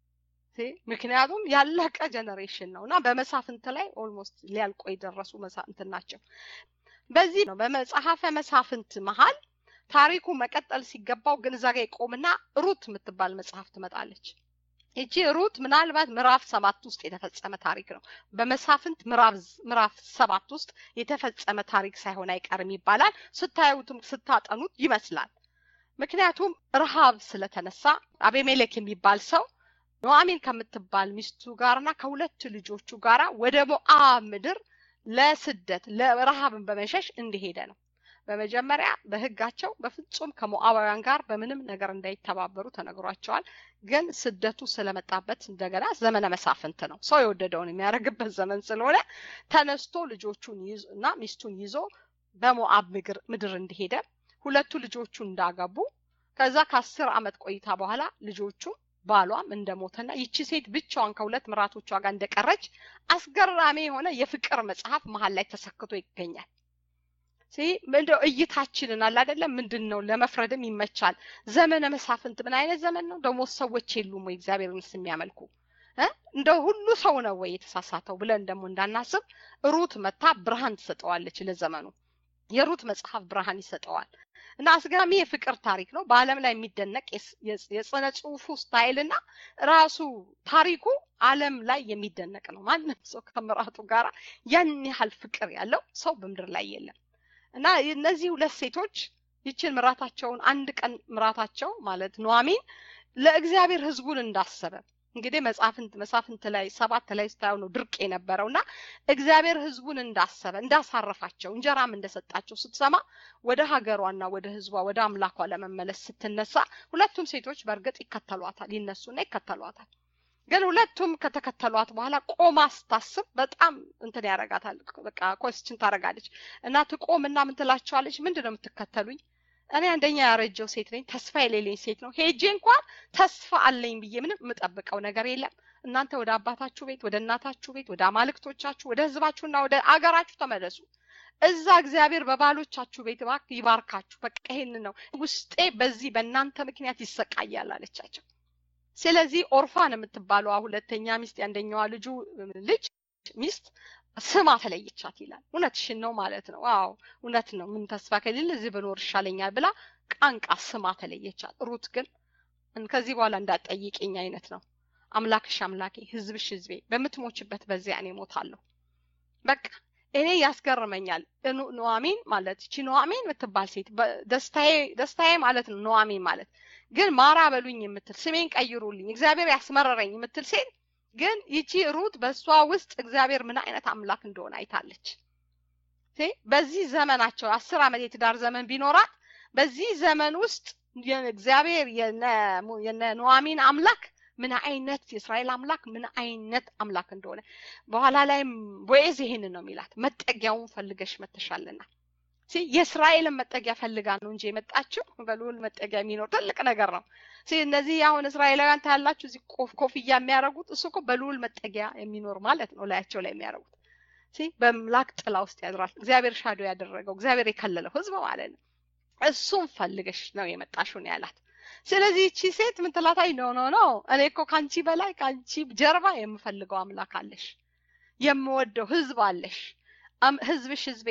ምክንያቱም ያለቀ ጄነሬሽን ነውና በመሳፍንት ላይ ኦልሞስት ሊያልቆ የደረሱ መሳፍንት ናቸው። በዚህ ነው በመጽሐፈ መሳፍንት መሃል ታሪኩ መቀጠል ሲገባው ግን እዛ ጋር ይቆምና ሩት የምትባል መጽሐፍ ትመጣለች። እቺ ሩት ምናልባት ምዕራፍ 7 ውስጥ የተፈጸመ ታሪክ ነው። በመሳፍንት ምዕራፍ 7 ውስጥ የተፈጸመ ታሪክ ሳይሆን አይቀርም ይባላል። ስታዩትም ስታጠኑት ይመስላል። ምክንያቱም ረሃብ ስለተነሳ አቤሜሌክ የሚባል ሰው ኑአሚን ከምትባል ሚስቱ ጋርና ከሁለት ልጆቹ ጋር ወደ ሞዓብ ምድር ለስደት ለረሃብን በመሸሽ እንደሄደ ነው። በመጀመሪያ በህጋቸው በፍጹም ከሞዓባውያን ጋር በምንም ነገር እንዳይተባበሩ ተነግሯቸዋል። ግን ስደቱ ስለመጣበት እንደገና ዘመነ መሳፍንት ነው፣ ሰው የወደደውን የሚያደርግበት ዘመን ስለሆነ ተነስቶ ልጆቹን ይዞና ሚስቱን ይዞ በሞዓብ ምድር እንደሄደ ሁለቱ ልጆቹ እንዳጋቡ ከዛ ከ10 ዓመት ቆይታ በኋላ ልጆቹ ባሏም እንደሞተና ይቺ ሴት ብቻዋን ከሁለት ምራቶቿ ጋር እንደቀረች አስገራሚ የሆነ የፍቅር መጽሐፍ መሃል ላይ ተሰክቶ ይገኛል። እንደው እይታችንን አለ አይደለም ምንድነው ለመፍረድም ይመቻል። ዘመነ መሳፍንት ምን አይነት ዘመን ነው? ደግሞ ሰዎች የሉም ወይ እግዚአብሔርን የሚያመልኩ እንደው ሁሉ ሰው ነው ወይ የተሳሳተው ብለን ደግሞ እንዳናስብ ሩት መታ ብርሃን ትሰጠዋለች ለዘመኑ። የሩት መጽሐፍ ብርሃን ይሰጠዋል እና አስገራሚ የፍቅር ታሪክ ነው። በአለም ላይ የሚደነቅ የጽነ ጽሁፉ ስታይልና ራሱ ታሪኩ ዓለም ላይ የሚደነቅ ነው። ማንም ሰው ከምራቱ ጋር ያን ያህል ፍቅር ያለው ሰው በምድር ላይ የለም። እና እነዚህ ሁለት ሴቶች ይችን ምራታቸውን አንድ ቀን ምራታቸው ማለት ኑአሚን ለእግዚአብሔር ህዝቡን እንዳሰበ እንግዲህ መሳፍንት ላይ 7 ላይ ስታዩ ነው ድርቅ የነበረውና እግዚአብሔር ህዝቡን እንዳሰበ እንዳሳረፋቸው እንጀራም እንደሰጣቸው ስትሰማ ወደ ሀገሯና ወደ ህዝቧ ወደ አምላኳ ለመመለስ ስትነሳ ሁለቱም ሴቶች በርግጥ ይከተሏታል፣ ይነሱና ይከተሏታል። ግን ሁለቱም ከተከተሏት በኋላ ቆማ ስታስብ በጣም እንትን ያረጋታል። በቃ ኮስችን ታረጋለች እና ትቆምና ምን ትላቸዋለች? ምንድነው የምትከተሉኝ? እኔ አንደኛ ያረጀው ሴት ነኝ፣ ተስፋ የሌለኝ ሴት ነው። ሄጄ እንኳን ተስፋ አለኝ ብዬ ምንም የምጠብቀው ነገር የለም። እናንተ ወደ አባታችሁ ቤት፣ ወደ እናታችሁ ቤት፣ ወደ አማልክቶቻችሁ፣ ወደ ህዝባችሁና ወደ አገራችሁ ተመለሱ። እዛ እግዚአብሔር በባሎቻችሁ ቤት ይባርካችሁ። በቃ ይሄን ነው ውስጤ በዚህ በእናንተ ምክንያት ይሰቃያል አለቻቸው። ስለዚህ ኦርፋን የምትባለው ሁለተኛ ሚስት አንደኛዋ ልጅ ሚስት ስማ ተለየቻት ይላል። እውነትሽን ነው ማለት ነው። አዎ እውነት ነው። ምን ተስፋ ከሌለ እዚህ በኖር ይሻለኛል ብላ ቃንቃ ስማ ተለየቻት። ሩት ግን ከዚህ በኋላ እንዳትጠይቂኝ አይነት ነው። አምላክሽ አምላኬ፣ ህዝብሽ ህዝቤ፣ በምትሞችበት በዚያ እኔ ሞታለሁ። በቃ እኔ ያስገርመኛል። ኑአሚን ማለት እቺ ኑአሚን የምትባል ሴት ደስታዬ ማለት ነው። ኑአሚን ማለት ግን ማራ በሉኝ የምትል ስሜን ቀይሩልኝ እግዚአብሔር ያስመረረኝ የምትል ሴት ግን ይቺ ሩት በሷ ውስጥ እግዚአብሔር ምን አይነት አምላክ እንደሆነ አይታለች። በዚህ ዘመናቸው 10 ዓመት የትዳር ዘመን ቢኖራት በዚህ ዘመን ውስጥ እግዚአብሔር የነ ኑአሚን አምላክ ምን አይነት የእስራኤል አምላክ ምን አይነት አምላክ እንደሆነ በኋላ ላይ ቦዔዝ ይሄንን ነው የሚላት። መጠጊያውን ፈልገሽ መተሻለና የእስራኤልን መጠጊያ ፈልጋ ነው እንጂ የመጣችው በልዑል መጠጊያ የሚኖር ትልቅ ነገር ነው። እነዚህ አሁን እስራኤላውያን ታያላችሁ እዚህ ኮፍያ የሚያረጉት እሱ እኮ በልዑል መጠጊያ የሚኖር ማለት ነው። ላያቸው ላይ የሚያረጉት በአምላክ ጥላ ውስጥ ያድራል። እግዚአብሔር ሻዶ ያደረገው እግዚአብሔር የከለለው ህዝብ ማለት ነው። እሱን ፈልገሽ ነው የመጣሽው ነው ያላት። ስለዚህ እቺ ሴት ምን ትላታይ? ኖ እኔ እኮ ካንቺ በላይ ካንቺ ጀርባ የምፈልገው አምላክ አለሽ፣ የምወደው ህዝብ አለሽ። ህዝብሽ ህዝቤ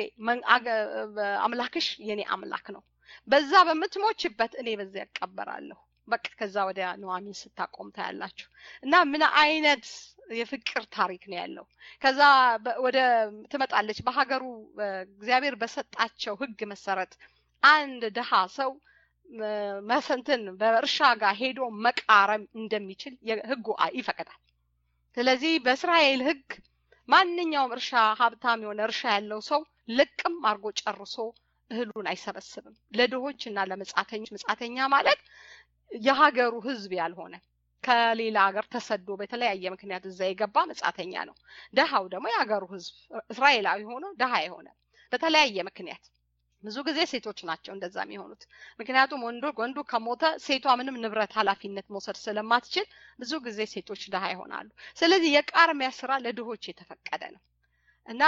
አምላክሽ የኔ አምላክ ነው። በዛ በምትሞችበት እኔ በዚያ ያቀበራለሁ። በቃ ከዛ ወደ ኑአሚን ስታቆም ታያላችሁ። እና ምን አይነት የፍቅር ታሪክ ነው ያለው። ከዛ ወደ ትመጣለች። በሀገሩ እግዚአብሔር በሰጣቸው ህግ መሰረት አንድ ደሃ ሰው መሰንተን በእርሻ ጋር ሄዶ መቃረም እንደሚችል ህጉ ይፈቅዳል። ስለዚህ በእስራኤል ህግ ማንኛውም እርሻ ሀብታም የሆነ እርሻ ያለው ሰው ልቅም አርጎ ጨርሶ እህሉን አይሰበስብም። ለድሆችና ለመጻተኞች፣ መጻተኛ ማለት የሀገሩ ህዝብ ያልሆነ ከሌላ ሀገር ተሰዶ በተለያየ ምክንያት እዛ የገባ መጻተኛ ነው። ደሃው ደግሞ የሀገሩ ህዝብ እስራኤላዊ ሆኖ ደሃ የሆነ በተለያየ ምክንያት ብዙ ጊዜ ሴቶች ናቸው እንደዛ የሚሆኑት። ምክንያቱም ወንዱ ከሞተ ሴቷ ምንም ንብረት ኃላፊነት መውሰድ ስለማትችል ብዙ ጊዜ ሴቶች ደሃ ይሆናሉ። ስለዚህ የቃርሚያ ስራ ለድሆች የተፈቀደ ነው እና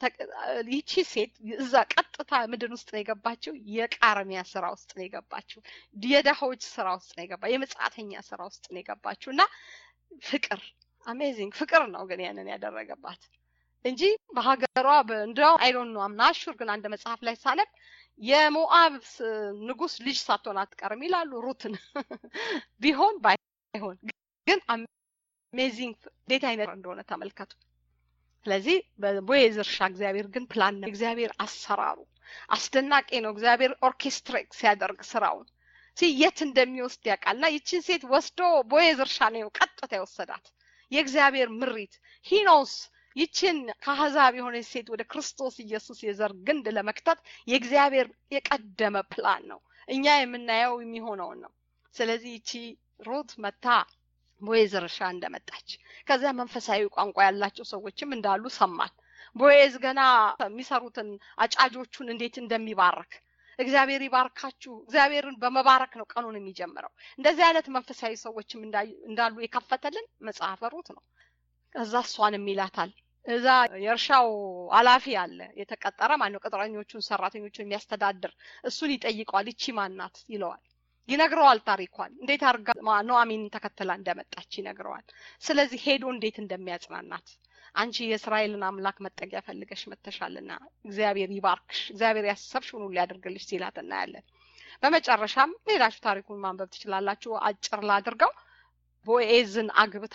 ይቺ ሴት እዛ ቀጥታ ምድር ውስጥ ነው የገባችው። የቃርሚያ ስራ ውስጥ ነው የገባችው። የደሃዎች ስራ ውስጥ ነው የገባችው። የመጻተኛ ስራ ውስጥ ነው የገባችው እና ፍቅር አሜዚንግ ፍቅር ነው ግን ያንን ያደረገባት እንጂ በሀገሯ እንደው አይ ዶንት ኖ አምናሹር ግን አንድ መጽሐፍ ላይ ሳለብ የሞአብ ንጉስ ልጅ ሳትሆን አትቀርም ይላሉ ሩትን ቢሆን ባይሆን ግን አሜዚንግ ዴታ አይነት እንደሆነ ተመልከቱ። ስለዚህ በቦዔዝ እርሻ እግዚአብሔር ግን ፕላን ነው። እግዚአብሔር አሰራሩ አስደናቂ ነው። እግዚአብሔር ኦርኬስትሬት ሲያደርግ ስራውን የት እንደሚወስድ ያውቃልና ይቺን ሴት ወስዶ ቦዔዝ እርሻ ነው ቀጥታ የወሰዳት። የእግዚአብሔር ምሪት ሂኖስ ይችን ከአሕዛብ የሆነች ሴት ወደ ክርስቶስ ኢየሱስ የዘር ግንድ ለመክተት የእግዚአብሔር የቀደመ ፕላን ነው። እኛ የምናየው የሚሆነው ነው። ስለዚህ ይቺ ሩት መታ ቦዔዝ እርሻ እንደመጣች ከዛ መንፈሳዊ ቋንቋ ያላቸው ሰዎችም እንዳሉ ሰማን። ቦዔዝ ገና የሚሰሩትን አጫጆቹን እንዴት እንደሚባርክ እግዚአብሔር ይባርካችሁ። እግዚአብሔርን በመባረክ ነው ቀኑን የሚጀምረው። እንደዚህ አይነት መንፈሳዊ ሰዎችም እንዳሉ የከፈተልን መጽሐፈ ሩት ነው። ከዛ እሷንም ይላታል እዛ የእርሻው ኃላፊ አለ የተቀጠረ ማነው ቅጥረኞቹን ሰራተኞቹን የሚያስተዳድር እሱን ይጠይቀዋል። ይቺ ማናት ይለዋል። ይነግረዋል ታሪኳን እንዴት አርጋ ኑኃሚን ተከተላ እንደመጣች ይነግረዋል። ስለዚህ ሄዶ እንዴት እንደሚያጽናናት አንቺ የእስራኤልን አምላክ መጠጊያ ፈልገሽ መተሻልና እግዚአብሔር ይባርክሽ፣ እግዚአብሔር ያሰብሽውን ሁሉ ያድርግልሽ ሲላት እናያለን። በመጨረሻም ሌላችሁ ታሪኩን ማንበብ ትችላላችሁ። አጭር ላድርገው። ቦዔዝን አግብታ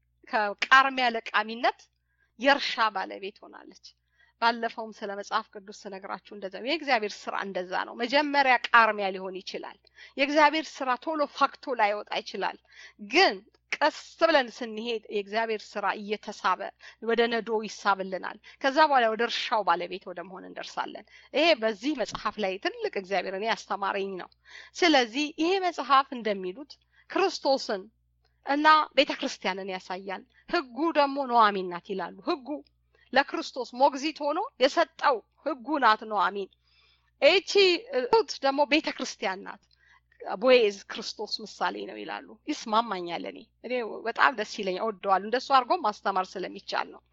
ከቃርሚያ ለቃሚነት የእርሻ ባለቤት ሆናለች። ባለፈውም ስለ መጽሐፍ ቅዱስ ስነግራችሁ እንደዛ የእግዚአብሔር ስራ እንደዛ ነው። መጀመሪያ ቃርሚያ ሊሆን ይችላል። የእግዚአብሔር ስራ ቶሎ ፋክቶ ላይ ወጣ ይችላል። ግን ቀስ ብለን ስንሄድ የእግዚአብሔር ስራ እየተሳበ ወደ ነዶ ይሳብልናል። ከዛ በኋላ ወደ እርሻው ባለቤት ወደ መሆን እንደርሳለን። ይሄ በዚህ መጽሐፍ ላይ ትልቅ እግዚአብሔር እኔ ያስተማረኝ ነው። ስለዚህ ይሄ መጽሐፍ እንደሚሉት ክርስቶስን እና ቤተክርስቲያንን ያሳያል። ህጉ ደግሞ ኑኃሚን ናት ይላሉ። ህጉ ለክርስቶስ ሞግዚት ሆኖ የሰጠው ህጉ ናት ኑኃሚን። እቺ ሩት ደግሞ ቤተክርስቲያን ናት። ቦዔዝ ክርስቶስ ምሳሌ ነው ይላሉ። ይስማማኛል። እኔ በጣም ደስ ይለኛል፣ እወደዋለሁ። እንደሱ አድርጎ ማስተማር ስለሚቻል ነው።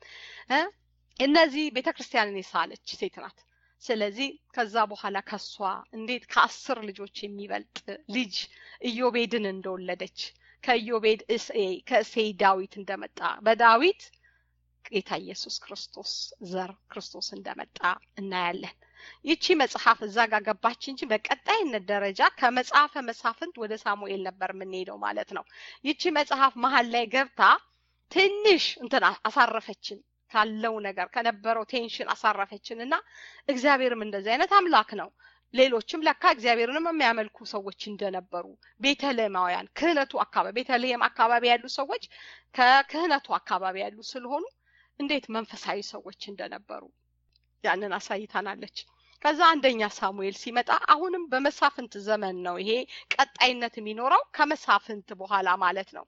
እነዚህ ቤተክርስቲያንን የሳለች ሴት ናት። ስለዚህ ከዛ በኋላ ከሷ እንዴት ከ10 ልጆች የሚበልጥ ልጅ ኢዮቤድን እንደወለደች ከኢዮቤድ ከእሴይ ዳዊት እንደመጣ በዳዊት ጌታ ኢየሱስ ክርስቶስ ዘር ክርስቶስ እንደመጣ እናያለን። ይቺ መጽሐፍ እዛ ጋር ገባች እንጂ በቀጣይነት ደረጃ ከመጽሐፈ መሳፍንት ወደ ሳሙኤል ነበር የምንሄደው ማለት ነው። ይቺ መጽሐፍ መሃል ላይ ገብታ ትንሽ እንትና አሳረፈችን ካለው ነገር ከነበረው ቴንሽን አሳረፈችንና እግዚአብሔርም እንደዚህ አይነት አምላክ ነው። ሌሎችም ለካ እግዚአብሔርንም የሚያመልኩ ሰዎች እንደነበሩ ቤተልሔማውያን ክህነቱ አካባቢ ቤተልሔም አካባቢ ያሉ ሰዎች ከክህነቱ አካባቢ ያሉ ስለሆኑ እንዴት መንፈሳዊ ሰዎች እንደነበሩ ያንን አሳይታናለች። ከዛ አንደኛ ሳሙኤል ሲመጣ አሁንም በመሳፍንት ዘመን ነው። ይሄ ቀጣይነት የሚኖረው ከመሳፍንት በኋላ ማለት ነው።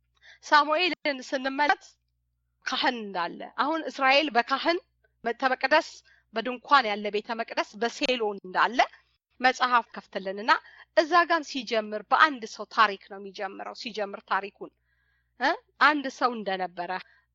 ሳሙኤልን ስንመለከት ካህን እንዳለ አሁን እስራኤል በካህን በመቅደስ በድንኳን ያለ ቤተ መቅደስ በሴሎ እንዳለ መጽሐፍ ከፍተልንና እዛ ጋር ሲጀምር በአንድ ሰው ታሪክ ነው የሚጀምረው። ሲጀምር ታሪኩን አንድ ሰው እንደነበረ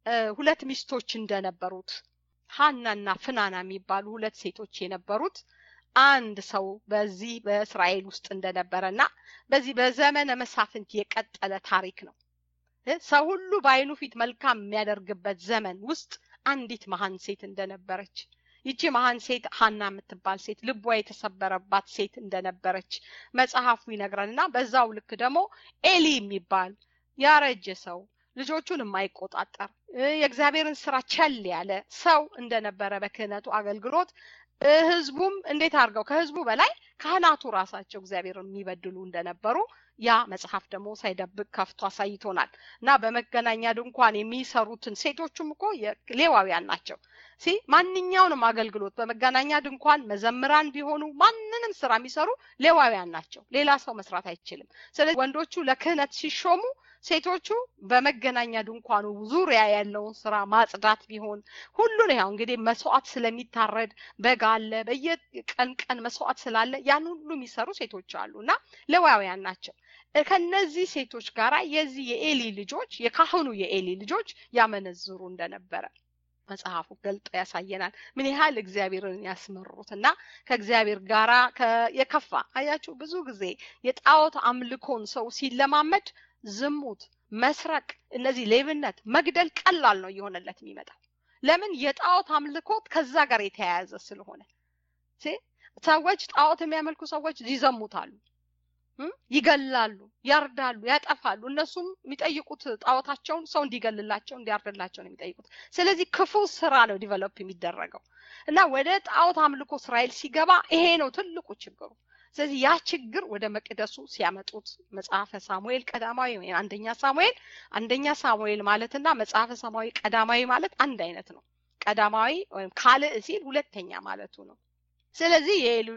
2 ሚስቶች እንደነበሩት ሐናና ፍናና የሚባሉ 2 ሴቶች የነበሩት አንድ ሰው በዚህ በእስራኤል ውስጥ እንደነበረና በዚህ በዘመነ መሳፍንት የቀጠለ ታሪክ ነው። ሰው ሁሉ በአይኑ ፊት መልካም የሚያደርግበት ዘመን ውስጥ አንዲት መሃን ሴት እንደነበረች ይቺ መሃን ሴት ሐና የምትባል ሴት ልቧ የተሰበረባት ሴት እንደነበረች መጽሐፉ ይነግረንና በዛው ልክ ደግሞ ኤሊ የሚባል ያረጀ ሰው ልጆቹን የማይቆጣጠር የእግዚአብሔርን ስራ ቸል ያለ ሰው እንደነበረ በክህነቱ አገልግሎት ህዝቡም እንዴት አድርገው ከህዝቡ በላይ ካህናቱ ራሳቸው እግዚአብሔርን የሚበድሉ እንደነበሩ ያ መጽሐፍ ደግሞ ሳይደብቅ ከፍቶ አሳይቶናል። እና በመገናኛ ድንኳን የሚሰሩትን ሴቶችም እኮ ሌዋውያን ናቸው። ማንኛውንም አገልግሎት በመገናኛ ድንኳን መዘምራን ቢሆኑ ማንንም ስራ የሚሰሩ ሌዋውያን ናቸው። ሌላ ሰው መስራት አይችልም። ስለዚህ ወንዶቹ ለክህነት ሲሾሙ ሴቶቹ በመገናኛ ድንኳኑ ዙሪያ ያለውን ስራ ማጽዳት ቢሆን ሁሉን ያው እንግዲህ መስዋዕት ስለሚታረድ በግ አለ በየቀን መስዋዕት ስላለ ያን ሁሉ የሚሰሩ ሴቶች አሉና ሌዋውያን ናቸው። ከነዚህ ሴቶች ጋራ የዚህ የኤሊ ልጆች የካህኑ የኤሊ ልጆች ያመነዝሩ እንደነበረ መጽሐፉ ገልጦ ያሳየናል። ምን ያህል እግዚአብሔርን ያስመሩትና ከእግዚአብሔር ጋራ የከፋ አያችሁ። ብዙ ጊዜ የጣዖት አምልኮን ሰው ሲለማመድ ዝሙት፣ መስረቅ፣ እነዚህ ሌብነት፣ መግደል ቀላል ነው እየሆነለት የሚመጣው። ለምን? የጣዖት አምልኮት ከዛ ጋር የተያያዘ ስለሆነ። ሰዎች ጣዖት የሚያመልኩ ሰዎች ይዘሙታሉ፣ ይገላሉ፣ ያርዳሉ፣ ያጠፋሉ። እነሱም የሚጠይቁት ጣዖታቸውን ሰው እንዲገልላቸው እንዲያርድላቸው ነው የሚጠይቁት። ስለዚህ ክፉ ስራ ነው ዲቨሎፕ የሚደረገው እና ወደ ጣዖት አምልኮ እስራኤል ሲገባ ይሄ ነው ትልቁ ችግሩ። ስለዚህ ያ ችግር ወደ መቅደሱ ሲያመጡት መጽሐፈ ሳሙኤል ቀዳማዊ ወይ አንደኛ ሳሙኤል ማለትና መጽሐፈ ሳሙኤል ቀዳማዊ ማለት አንድ አይነት ነው። ቀዳማዊ ወይም ካልዕ ሲል ሁለተኛ ማለቱ ነው። ስለዚህ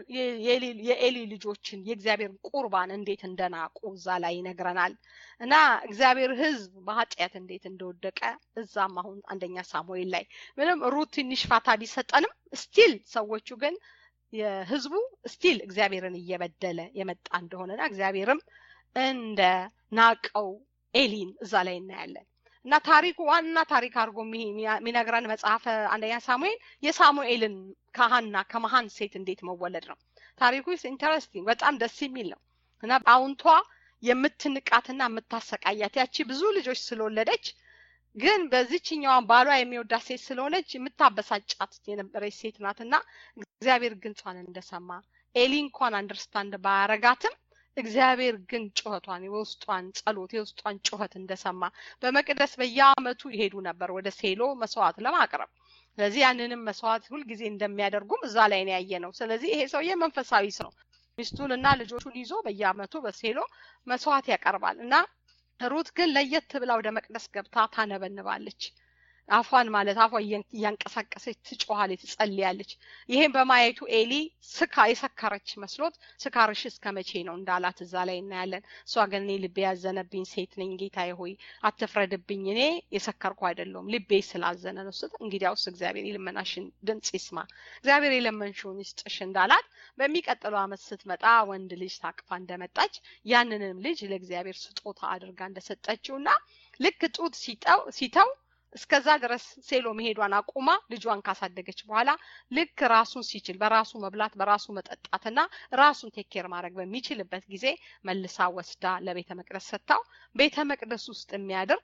የኤሊ ልጆችን የእግዚአብሔር ቁርባን እንዴት እንደናቁ እዛ ላይ ይነግረናል እና እግዚአብሔር ሕዝብ በኃጢአት እንዴት እንደወደቀ እዛም አሁን አንደኛ ሳሙኤል ላይ ምንም ሩት ትንሽ ፋታ ቢሰጠንም ስቲል ሰዎቹ ግን የሕዝቡ ስቲል እግዚአብሔርን እየበደለ የመጣ እንደሆነና እግዚአብሔርም እንደ ናቀው ኤሊን እዛ ላይ እናያለን። እና ታሪኩ ዋና ታሪክ አድርጎ የሚነግረን መጽሐፈ አንደኛ ሳሙኤል የሳሙኤልን ካህንና ከመሃን ሴት እንዴት መወለድ ነው። ታሪኩ ኢንተረስቲንግ በጣም ደስ የሚል ነው እና አውንቷ የምትንቃትና የምታሰቃያት ያቺ ብዙ ልጆች ስለወለደች ግን በዚህኛው ባሏ የሚወዳት ሴት ስለሆነች የምታበሳጫት የነበረች ሴት ናትና እግዚአብሔር ግንጿን እንደሰማ ኤሊ እንኳን አንደርስታንድ ባያረጋትም እግዚአብሔር ግን ጩኸቷን የውስጧን ጸሎት የውስጧን ጩኸት እንደሰማ በመቅደስ በየዓመቱ ይሄዱ ነበር ወደ ሴሎ መስዋዕት ለማቅረብ። ስለዚህ ያንንም መስዋዕት ሁሉ ጊዜ እንደሚያደርጉም እዛ ላይ ነው ያየነው። ስለዚህ ይሄ ሰውዬ መንፈሳዊ ሰው ሚስቱንና ልጆቹን ይዞ በየዓመቱ በሴሎ መስዋዕት ያቀርባል እና ሩት ግን ለየት ብላ ወደ መቅደስ ገብታ ታነበንባለች። አፏን ማለት አፏ እያንቀሳቀሰች ትጮሃለች፣ ትጸልያለች። ይሄን በማየቱ ኤሊ የሰከረች መስሎት ስካርሽ እስከመቼ ነው እንዳላት እዛ ላይ እናያለን። እሷ ግን እኔ ልቤ ያዘነብኝ ሴት ነኝ፣ ጌታዬ ሆይ አትፍረድብኝ፣ እኔ የሰከርኩ አይደለሁም፣ ልቤ ስላዘነ ነው ስትል እንግዲያውስ እግዚአብሔር የልመናሽን ድምጽ ይስማ፣ እግዚአብሔር የለመንሽውን ይስጥሽ እንዳላት በሚቀጥለው ዓመት ስትመጣ ወንድ ልጅ ታቅፋ እንደመጣች ያንንም ልጅ ለእግዚአብሔር ስጦታ አድርጋ እንደሰጠችውና ልክ ጡት ሲተው እስከዛ ድረስ ሴሎ መሄዷን አቁማ ልጇን ካሳደገች በኋላ ልክ ራሱን ሲችል በራሱ መብላት በራሱ መጠጣትና ራሱን ቴኬር ማድረግ በሚችልበት ጊዜ መልሳ ወስዳ ለቤተ መቅደስ ሰጣው። ቤተ መቅደስ ውስጥ የሚያድር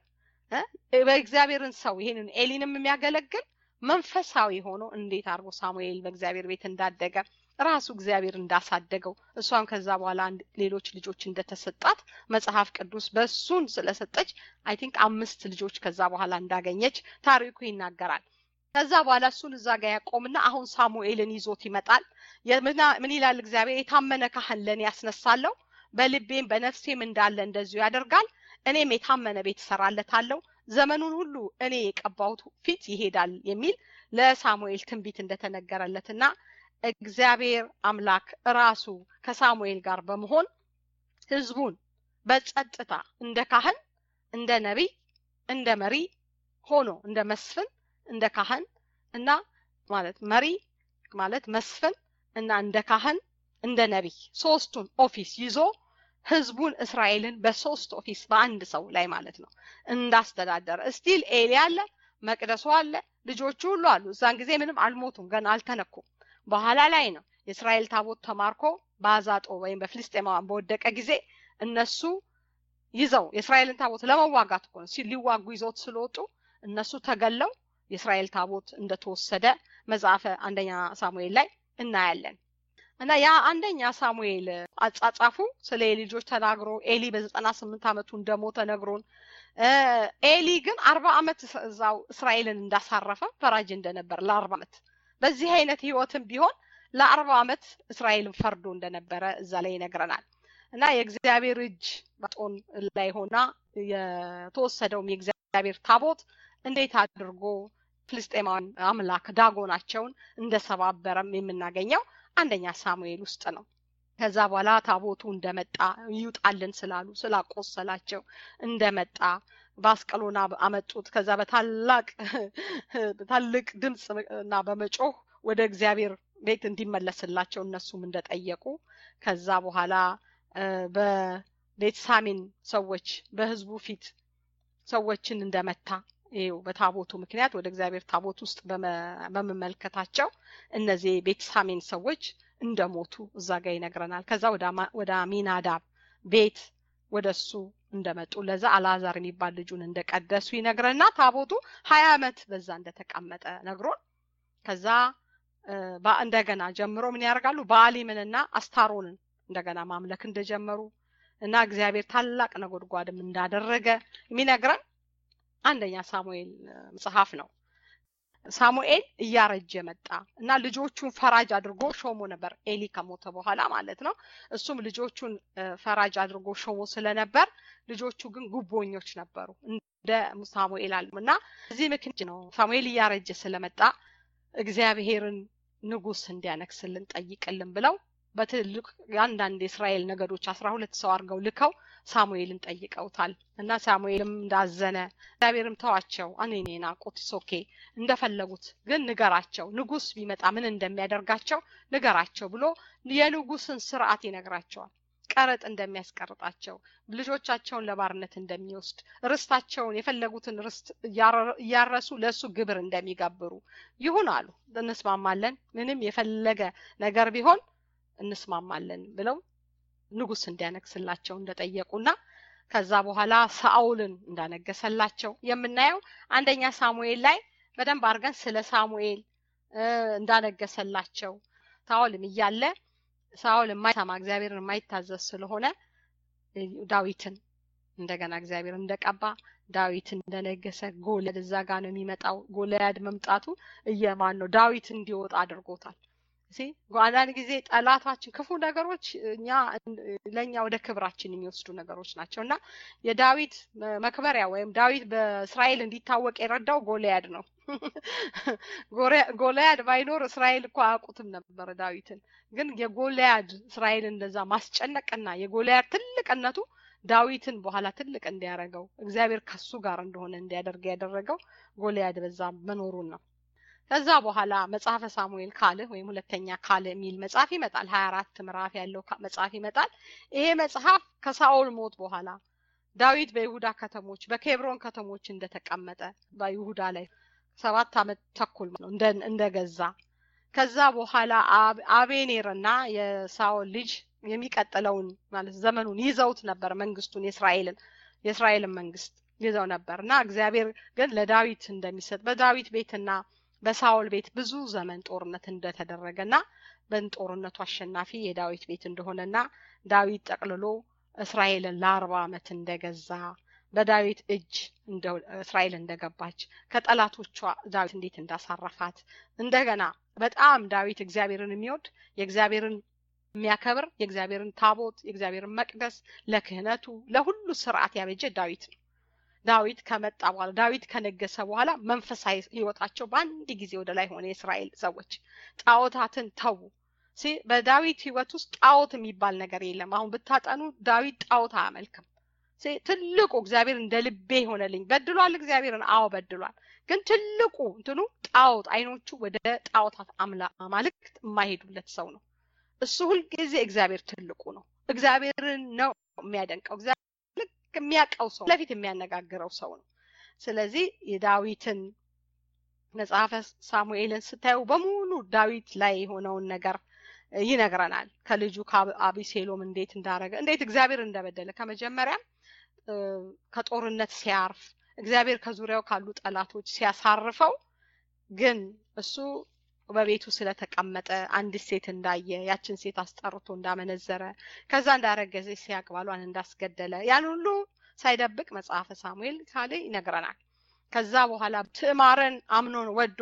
በእግዚአብሔርን ሰው ይሄንን ኤሊንም የሚያገለግል መንፈሳዊ ሆኖ እንዴት አርጎ ሳሙኤል በእግዚአብሔር ቤት እንዳደገ ራሱ እግዚአብሔር እንዳሳደገው እሷም ከዛ በኋላ ሌሎች ልጆች እንደተሰጣት መጽሐፍ ቅዱስ በሱን ስለሰጠች አይ ቲንክ 5 ልጆች ከዛ በኋላ እንዳገኘች ታሪኩ ይናገራል። ከዛ በኋላ እሱን እዛ ጋር ያቆምና አሁን ሳሙኤልን ይዞት ይመጣል። ምን ይላል እግዚአብሔር? የታመነ ካህን ለኔ ያስነሳለሁ፣ በልቤም በነፍሴም እንዳለ እንደዚሁ ያደርጋል፣ እኔም የታመነ ቤት እሰራለታለሁ፣ ዘመኑን ሁሉ እኔ የቀባሁት ፊት ይሄዳል የሚል ለሳሙኤል ትንቢት እንደተነገረለትና እግዚአብሔር አምላክ ራሱ ከሳሙኤል ጋር በመሆን ህዝቡን በጸጥታ እንደ ካህን እንደ ነቢይ እንደ መሪ ሆኖ እንደ መስፍን እንደ ካህን እና ማለት መሪ ማለት መስፍን እና እንደ ካህን እንደ ነቢይ ሶስቱን ኦፊስ ይዞ ህዝቡን እስራኤልን በሶስት ኦፊስ በአንድ ሰው ላይ ማለት ነው እንዳስተዳደረ ስቲል ኤሊ አለ፣ መቅደሱ አለ፣ ልጆቹ ሁሉ አሉ። እዛን ጊዜ ምንም አልሞቱም፣ ገና አልተነኩም። በኋላ ላይ ነው የእስራኤል ታቦት ተማርኮ ባዛጦ ወይም በፍልስጤማውያን በወደቀ ጊዜ እነሱ ይዘው የእስራኤልን ታቦት ለመዋጋት እኮ ነው ሊዋጉ ይዘውት ስለወጡ እነሱ ተገለው የእስራኤል ታቦት እንደተወሰደ መጽሐፈ አንደኛ ሳሙኤል ላይ እናያለን። እና ያ አንደኛ ሳሙኤል አጻጻፉ ስለ ልጆች ተናግሮ ኤሊ በ98 ዓመቱ እንደሞተ ነግሮን ኤሊ ግን 40 ዓመት እዛው እስራኤልን እንዳሳረፈ ፈራጅ እንደነበር ለ40 ዓመት በዚህ አይነት ህይወትም ቢሆን ለ40 ዓመት እስራኤልን ፈርዶ እንደነበረ እዛ ላይ ይነግረናል። እና የእግዚአብሔር እጅ በጦን ላይ ሆና የተወሰደው የእግዚአብሔር ታቦት እንዴት አድርጎ ፍልስጤማውያን አምላክ ዳጎናቸውን እንደሰባበረም የምናገኘው አንደኛ ሳሙኤል ውስጥ ነው። ከዛ በኋላ ታቦቱ እንደመጣ ይውጣልን ስላሉ ስላቆሰላቸው እንደመጣ በአስቀሎና አመጡት። ከዛ በታላቅ ድምጽ እና በመጮህ ወደ እግዚአብሔር ቤት እንዲመለስላቸው እነሱም እንደጠየቁ ከዛ በኋላ በቤትሳሚን ሰዎች በህዝቡ ፊት ሰዎችን እንደመታ ይኸው በታቦቱ ምክንያት ወደ እግዚአብሔር ታቦት ውስጥ በመመልከታቸው እነዚህ ቤትሳሚን ሰዎች እንደሞቱ እዛ ጋር ይነግረናል። ከዛ ወደ አሚናዳብ ቤት ወደሱ እንደመጡ ለዛ አልዓዛር የሚባል ልጁን እንደቀደሱ ይነግረና ታቦቱ 20 ዓመት በዛ እንደተቀመጠ ነግሮን ከዛ እንደገና ጀምሮ ምን ያደርጋሉ በአሊምንና አስታሮንን እንደገና ማምለክ እንደጀመሩ እና እግዚአብሔር ታላቅ ነጎድጓድም እንዳደረገ የሚነግረን አንደኛ ሳሙኤል መጽሐፍ ነው። ሳሙኤል እያረጀ መጣ እና ልጆቹን ፈራጅ አድርጎ ሾሞ ነበር ኤሊ ከሞተ በኋላ ማለት ነው። እሱም ልጆቹን ፈራጅ አድርጎ ሾሞ ስለነበር ልጆቹ ግን ጉቦኞች ነበሩ እንደ ሳሙኤል አልሙና እዚህ ምክንያት ነው ሳሙኤል እያረጀ ስለመጣ እግዚአብሔርን ንጉስ እንዲያነክስልን ጠይቅልን ብለው በትልቅ አንዳንድ የእስራኤል ነገዶች 12 ሰው አርገው ልከው ሳሙኤልን ጠይቀውታል እና ሳሙኤልም እንዳዘነ እግዚአብሔርም ተዋቸው እኔና ቆትሶኬ እንደፈለጉት ግን ንገራቸው ንጉስ ቢመጣ ምን እንደሚያደርጋቸው ንገራቸው ብሎ የንጉስን ሥርዓት ይነግራቸዋል። ቀረጥ እንደሚያስቀርጣቸው ልጆቻቸውን ለባርነት እንደሚወስድ ርስታቸውን የፈለጉትን ርስት ያረሱ ለሱ ግብር እንደሚጋብሩ ይሁን አሉ። እንስማማለን ምንም የፈለገ ነገር ቢሆን እንስማማለን ብለው ንጉስ እንዲያነክስላቸው እንደጠየቁና ከዛ በኋላ ሳኦልን እንዳነገሰላቸው የምናየው አንደኛ ሳሙኤል ላይ በደንብ አርገን ስለ ሳሙኤል እንዳነገሰላቸው ሳኦልም እያለ ሳኦል የማይሰማ እግዚአብሔርን የማይታዘዝ ስለሆነ ዳዊትን እንደገና እግዚአብሔር እንደቀባ ዳዊትን እንደነገሰ ጎልያድ እዛ ጋር ነው የሚመጣው። ጎልያድ መምጣቱ እየማን ነው ዳዊት እንዲወጣ አድርጎታል። አንዳንድ ጊዜ ጠላታችን ክፉ ነገሮች ለኛ ወደ ክብራችን የሚወስዱ ነገሮች ናቸውና የዳዊት መክበሪያ ወይም ዳዊት በእስራኤል እንዲታወቅ የረዳው ጎልያድ ነው። ጎልያድ ባይኖር እስራኤል እኮ አያውቁትም ነበር ዳዊትን። ግን የጎልያድ እስራኤል እንደዛ ማስጨነቅና የጎልያድ ትልቅነቱ ዳዊትን በኋላ ትልቅ እንዲያረጋው እግዚአብሔር ከሱ ጋር እንደሆነ እንዲያደርግ ያደረገው ጎልያድ በዛ መኖሩን ነው። ከዛ በኋላ መጽሐፈ ሳሙኤል ካልዕ ወይም ሁለተኛ ካልዕ የሚል መጽሐፍ ይመጣል። 24 ምዕራፍ ያለው መጽሐፍ ይመጣል። ይሄ መጽሐፍ ከሳኦል ሞት በኋላ ዳዊት በይሁዳ ከተሞች በኬብሮን ከተሞች እንደተቀመጠ በይሁዳ ላይ 7 ዓመት ተኩል ነው እንደገዛ ከዛ በኋላ አቤኔርና የሳኦል ልጅ የሚቀጥለውን ማለት ዘመኑን ይዘውት ነበር መንግስቱን የእስራኤልን መንግስት ይዘው ነበርና እግዚአብሔር ግን ለዳዊት እንደሚሰጥ በዳዊት ቤትና በሳኦል ቤት ብዙ ዘመን ጦርነት እንደተደረገና በጦርነቱ አሸናፊ የዳዊት ቤት እንደሆነና ዳዊት ጠቅልሎ እስራኤልን ለ40 ዓመት እንደገዛ በዳዊት እጅ እስራኤል እንደገባች ከጠላቶቿ ዳዊት እንዴት እንዳሳረፋት እንደገና በጣም ዳዊት እግዚአብሔርን የሚወድ የእግዚአብሔርን የሚያከብር የእግዚአብሔርን ታቦት የእግዚአብሔርን መቅደስ ለክህነቱ ለሁሉ ሥርዓት ያበጀ ዳዊት ነው። ዳዊት ከመጣ በኋላ ዳዊት ከነገሰ በኋላ መንፈሳዊ ህይወታቸው በአንድ ጊዜ ወደ ላይ ሆነ። የእስራኤል ሰዎች ጣዖታትን ተው። በዳዊት ህይወት ውስጥ ጣዖት የሚባል ነገር የለም። አሁን ብታጠኑ ዳዊት ጣዖት አያመልክም። ትልቁ እግዚአብሔር እንደ ልቤ ሆነልኝ በድሏል። እግዚአብሔርን አዎ በድሏል። ግን ትልቁ እንትኑ ጣዖት አይኖቹ ወደ ጣዖታት አማልክት የማይሄዱለት ሰው ነው። እሱ ሁሉ ጊዜ እግዚአብሔር ትልቁ ነው። እግዚአብሔርን ነው የሚያደንቀው። የሚያቀው ሰው ለፊት የሚያነጋግረው ሰው ነው። ስለዚህ የዳዊትን መጽሐፈ ሳሙኤልን ስታዩ በሙሉ ዳዊት ላይ የሆነውን ነገር ይነግረናል። ከልጁ ከአቢሴሎም እንዴት እንዳረገ እንዴት እግዚአብሔር እንደበደለ ከመጀመሪያ ከጦርነት ሲያርፍ እግዚአብሔር ከዙሪያው ካሉ ጠላቶች ሲያሳርፈው ግን እሱ በቤቱ ስለተቀመጠ አንድ ሴት እንዳየ ያችን ሴት አስጠርቶ እንዳመነዘረ ከዛ እንዳረገዘ ሲያቅባሏን እንዳስገደለ ያን ሁሉ ሳይደብቅ መጽሐፈ ሳሙኤል ካልዕ ይነግረናል። ከዛ በኋላ ትዕማርን አምኖን ወዶ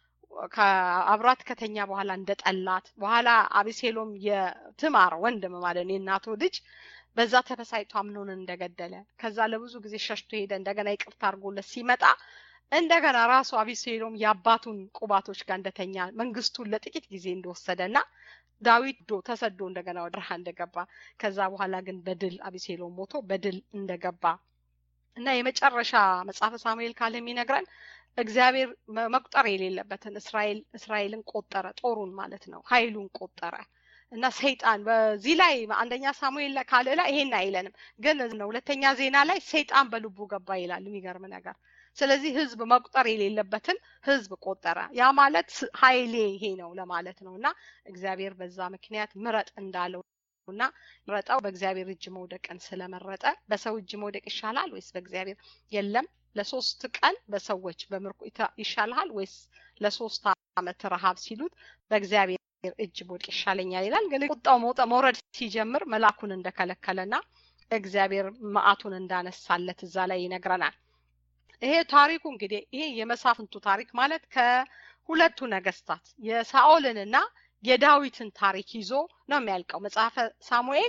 ከአብራት ከተኛ በኋላ እንደጠላት በኋላ አቢሴሎም የትዕማር ወንድም ማለት ነው የእናቱ ልጅ በዛ ተፈሳይቶ አምኖንን እንደገደለ ከዛ ለብዙ ጊዜ ሸሽቶ ሄደ። እንደገና ይቅርታ አድርጎለት ሲመጣ እንደገና ራሱ አቢሴሎም ያባቱን ቁባቶች ጋር እንደተኛ መንግስቱን ለጥቂት ጊዜ እንደወሰደና ዳዊት ተሰዶ እንደገና ወደ በረሃ እንደገባ ከዛ በኋላ ግን በድል አቢሴሎም ሞቶ በድል እንደገባ እና የመጨረሻ መጽሐፈ ሳሙኤል ካለ የሚነግረን እግዚአብሔር መቁጠር የሌለበትን እስራኤልን ቆጠረ፣ ጦሩን ማለት ነው፣ ኃይሉን ቆጠረ። እና ሰይጣን በዚህ ላይ አንደኛ ሳሙኤል ካለ ላይ ይሄን አይለንም፣ ግን ሁለተኛ ዜና ላይ ሰይጣን በልቡ ገባ ይላል። የሚገርም ነገር። ስለዚህ ህዝብ መቁጠር የሌለበትን ህዝብ ቆጠረ። ያ ማለት ኃይሌ ይሄ ነው ለማለት ነውና እግዚአብሔር በዛ ምክንያት ምረጥ እንዳለውና ምረጣው በእግዚአብሔር እጅ መውደቅን ስለመረጠ በሰው እጅ መውደቅ ይሻላል ወይስ በእግዚአብሔር? የለም ለሶስት ቀን በሰዎች በምርኮ ይሻላል ወይስ ለሶስት ዓመት ረሃብ ሲሉት በእግዚአብሔር እጅ መውደቅ ይሻለኛል ይላል። ግን ቁጣው መውረድ ሲጀምር መልአኩን እንደከለከለና እግዚአብሔር መዓቱን እንዳነሳለት እዛ ላይ ይነግረናል። ይሄ ታሪኩ እንግዲህ ይሄ የመሳፍንቱ ታሪክ ማለት ከሁለቱ ነገስታት የሳኦልንና የዳዊትን ታሪክ ይዞ ነው የሚያልቀው መጽሐፈ ሳሙኤል።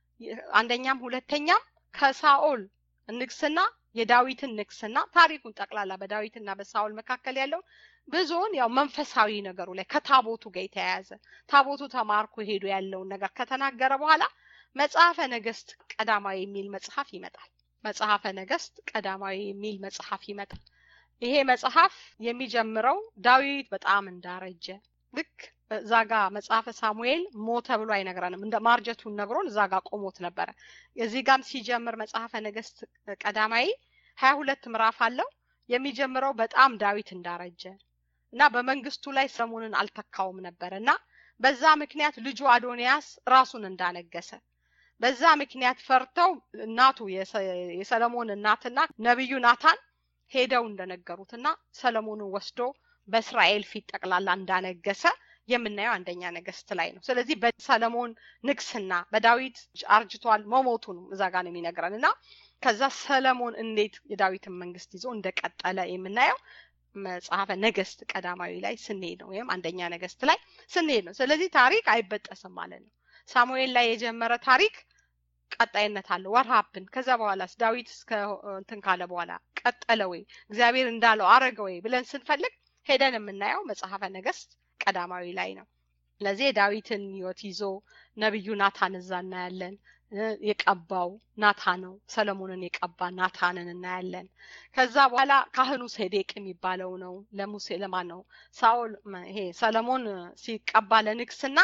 አንደኛም ሁለተኛም ከሳኦል ንግስና የዳዊትን ንግስና ታሪኩን ጠቅላላ በዳዊትና በሳኦል መካከል ያለው ብዙውን ያው መንፈሳዊ ነገሩ ላይ ከታቦቱ ጋር የተያያዘ ታቦቱ ተማርኮ ሄዶ ያለውን ነገር ከተናገረ በኋላ መጽሐፈ ነገስት ቀዳማዊ የሚል መጽሐፍ ይመጣል። መጽሐፈ ነገስት ቀዳማዊ የሚል መጽሐፍ ይመጣል። ይሄ መጽሐፍ የሚጀምረው ዳዊት በጣም እንዳረጀ ልክ ዛጋ መጽሐፈ ሳሙኤል ሞተ ብሎ አይነግረንም። እንደ ማርጀቱን ነግሮን ዛጋ ቆሞት ነበር። እዚህ ጋም ሲጀምር መጽሐፈ ነገስት ቀዳማዊ 22 ምዕራፍ አለው። የሚጀምረው በጣም ዳዊት እንዳረጀ እና በመንግስቱ ላይ ሰለሞንን አልተካውም ነበርና በዛ ምክንያት ልጁ አዶንያስ ራሱን እንዳነገሰ በዛ ምክንያት ፈርተው እናቱ የሰለሞን እናትና ነብዩ ናታን ሄደው እንደነገሩትና ሰለሞንን ወስዶ በእስራኤል ፊት ጠቅላላ እንዳነገሰ የምናየው አንደኛ ነገስት ላይ ነው። ስለዚህ በሰለሞን ንግስና በዳዊት አርጅቷል መሞቱን እዛ ጋር ነው የሚነግረንና ከዛ ሰለሞን እንዴት የዳዊትን መንግስት ይዞ እንደቀጠለ የምናየው መጽሐፈ ነገስት ቀዳማዊ ላይ ስንሄድ ነው፣ ወይም አንደኛ ነገስት ላይ ስንሄድ ነው። ስለዚህ ታሪክ አይበጠስም ማለት ነው። ሳሙኤል ላይ የጀመረ ታሪክ ቀጣይነት አለው። ወርሃብን ከዛ በኋላስ ዳዊት እስከ እንትን ካለ በኋላ ቀጠለ ወይ እግዚአብሔር እንዳለው አረገ ወይ ብለን ስንፈልግ ሄደን የምናየው መጽሐፈ ነገስት ቀዳማዊ ላይ ነው። ለዚህ ዳዊትን ህይወት ይዞ ነብዩ ናታን እዛ እናያለን። የቀባው ናታን ነው። ሰለሞንን የቀባ ናታንን እናያለን። ከዛ በኋላ ካህኑ ሴዴቅ የሚባለው ነው ለሙሴ ለማን ነው ሳኦል ይሄ ሰለሞን ሲቀባ ለንግስና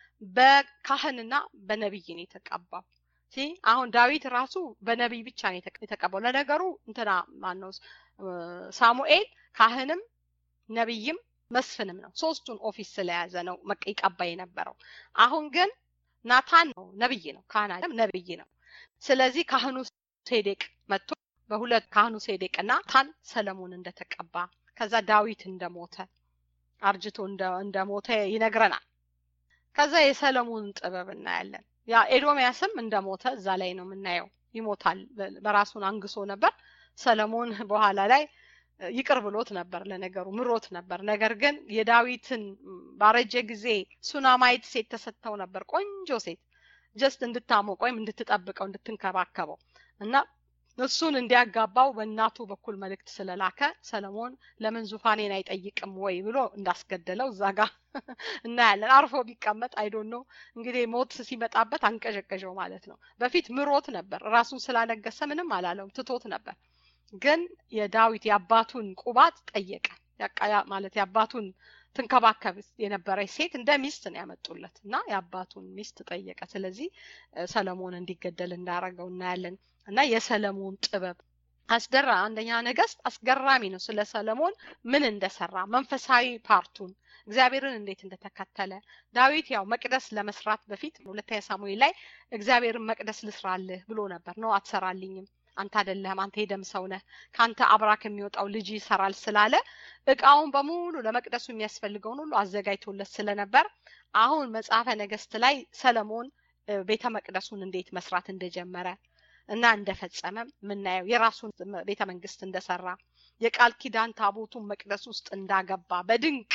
በካህንና በነብይ ነው የተቀባው። አሁን ዳዊት ራሱ በነብይ ብቻ ነው የተቀባው። ለነገሩ እንትና ማን ነው ሳሙኤል ካህንም ነብይም መስፍንም ነው። ሶስቱን ኦፊስ ስለያዘ ነው ይቀባ የነበረው። አሁን ግን ናታን ነው ነብይ ነው፣ ካህናም ነብይ ነው። ስለዚህ ካህኑ ሴዴቅ መጥቶ በሁለት ካህኑ ሴዴቅና ናታን ሰለሞን እንደተቀባ ከዛ ዳዊት እንደሞተ አርጅቶ እንደሞተ ይነግረናል። ከዛ የሰለሞን ጥበብ እናያለን። ያ ኤዶሚያስም እንደሞተ እዛ ላይ ነው የምናየው። ይሞታል፣ በራሱን አንግሶ ነበር። ሰለሞን በኋላ ላይ ይቅር ብሎት ነበር፣ ለነገሩ ምሮት ነበር። ነገር ግን የዳዊትን ባረጀ ጊዜ ሱናማይት ሴት ተሰጥተው ነበር፣ ቆንጆ ሴት ጀስት እንድታሞቅ ወይም እንድትጠብቀው እንድትንከባከበው እና እሱን እንዲያጋባው በእናቱ በኩል መልእክት ስለላከ ሰለሞን ለምን ዙፋኔን አይጠይቅም ወይ ብሎ እንዳስገደለው እዛጋ እናያለን። አርፎ ቢቀመጥ አይዶን ነው እንግዲህ ሞት ሲመጣበት አንቀዠቀዠው ማለት ነው። በፊት ምሮት ነበር፣ ራሱን ስላነገሰ ምንም አላለውም፣ ትቶት ነበር። ግን የዳዊት የአባቱን ቁባት ጠየቀ። ማለት የአባቱን ትንከባከብ የነበረች ሴት እንደ ሚስት ነው ያመጡለት እና የአባቱን ሚስት ጠየቀ። ስለዚህ ሰለሞን እንዲገደል እንዳረገው እናያለን። እና የሰለሞን ጥበብ አንደኛ ነገስት አስገራሚ ነው። ስለ ሰለሞን ምን እንደሰራ መንፈሳዊ ፓርቱን እግዚአብሔርን እንዴት እንደተከተለ ዳዊት ያው መቅደስ ለመስራት በፊት ሁለተኛ ሳሙኤል ላይ እግዚአብሔርን መቅደስ ልስራልህ ብሎ ነበር። ነው አትሰራልኝም፣ አንተ አይደለም አንተ የደም ሰው ነህ፣ ካንተ አብራክ የሚወጣው ልጅ ይሰራል ስላለ እቃውን በሙሉ ለመቅደሱ የሚያስፈልገውን ሁሉ አዘጋጅቶለት ስለነበር አሁን መጽሐፈ ነገስት ላይ ሰለሞን ቤተ መቅደሱን እንዴት መስራት እንደጀመረ እና እንደፈጸመ ምናየው። የራሱን ቤተ መንግስት እንደሰራ የቃል ኪዳን ታቦቱን መቅደስ ውስጥ እንዳገባ በድንቅ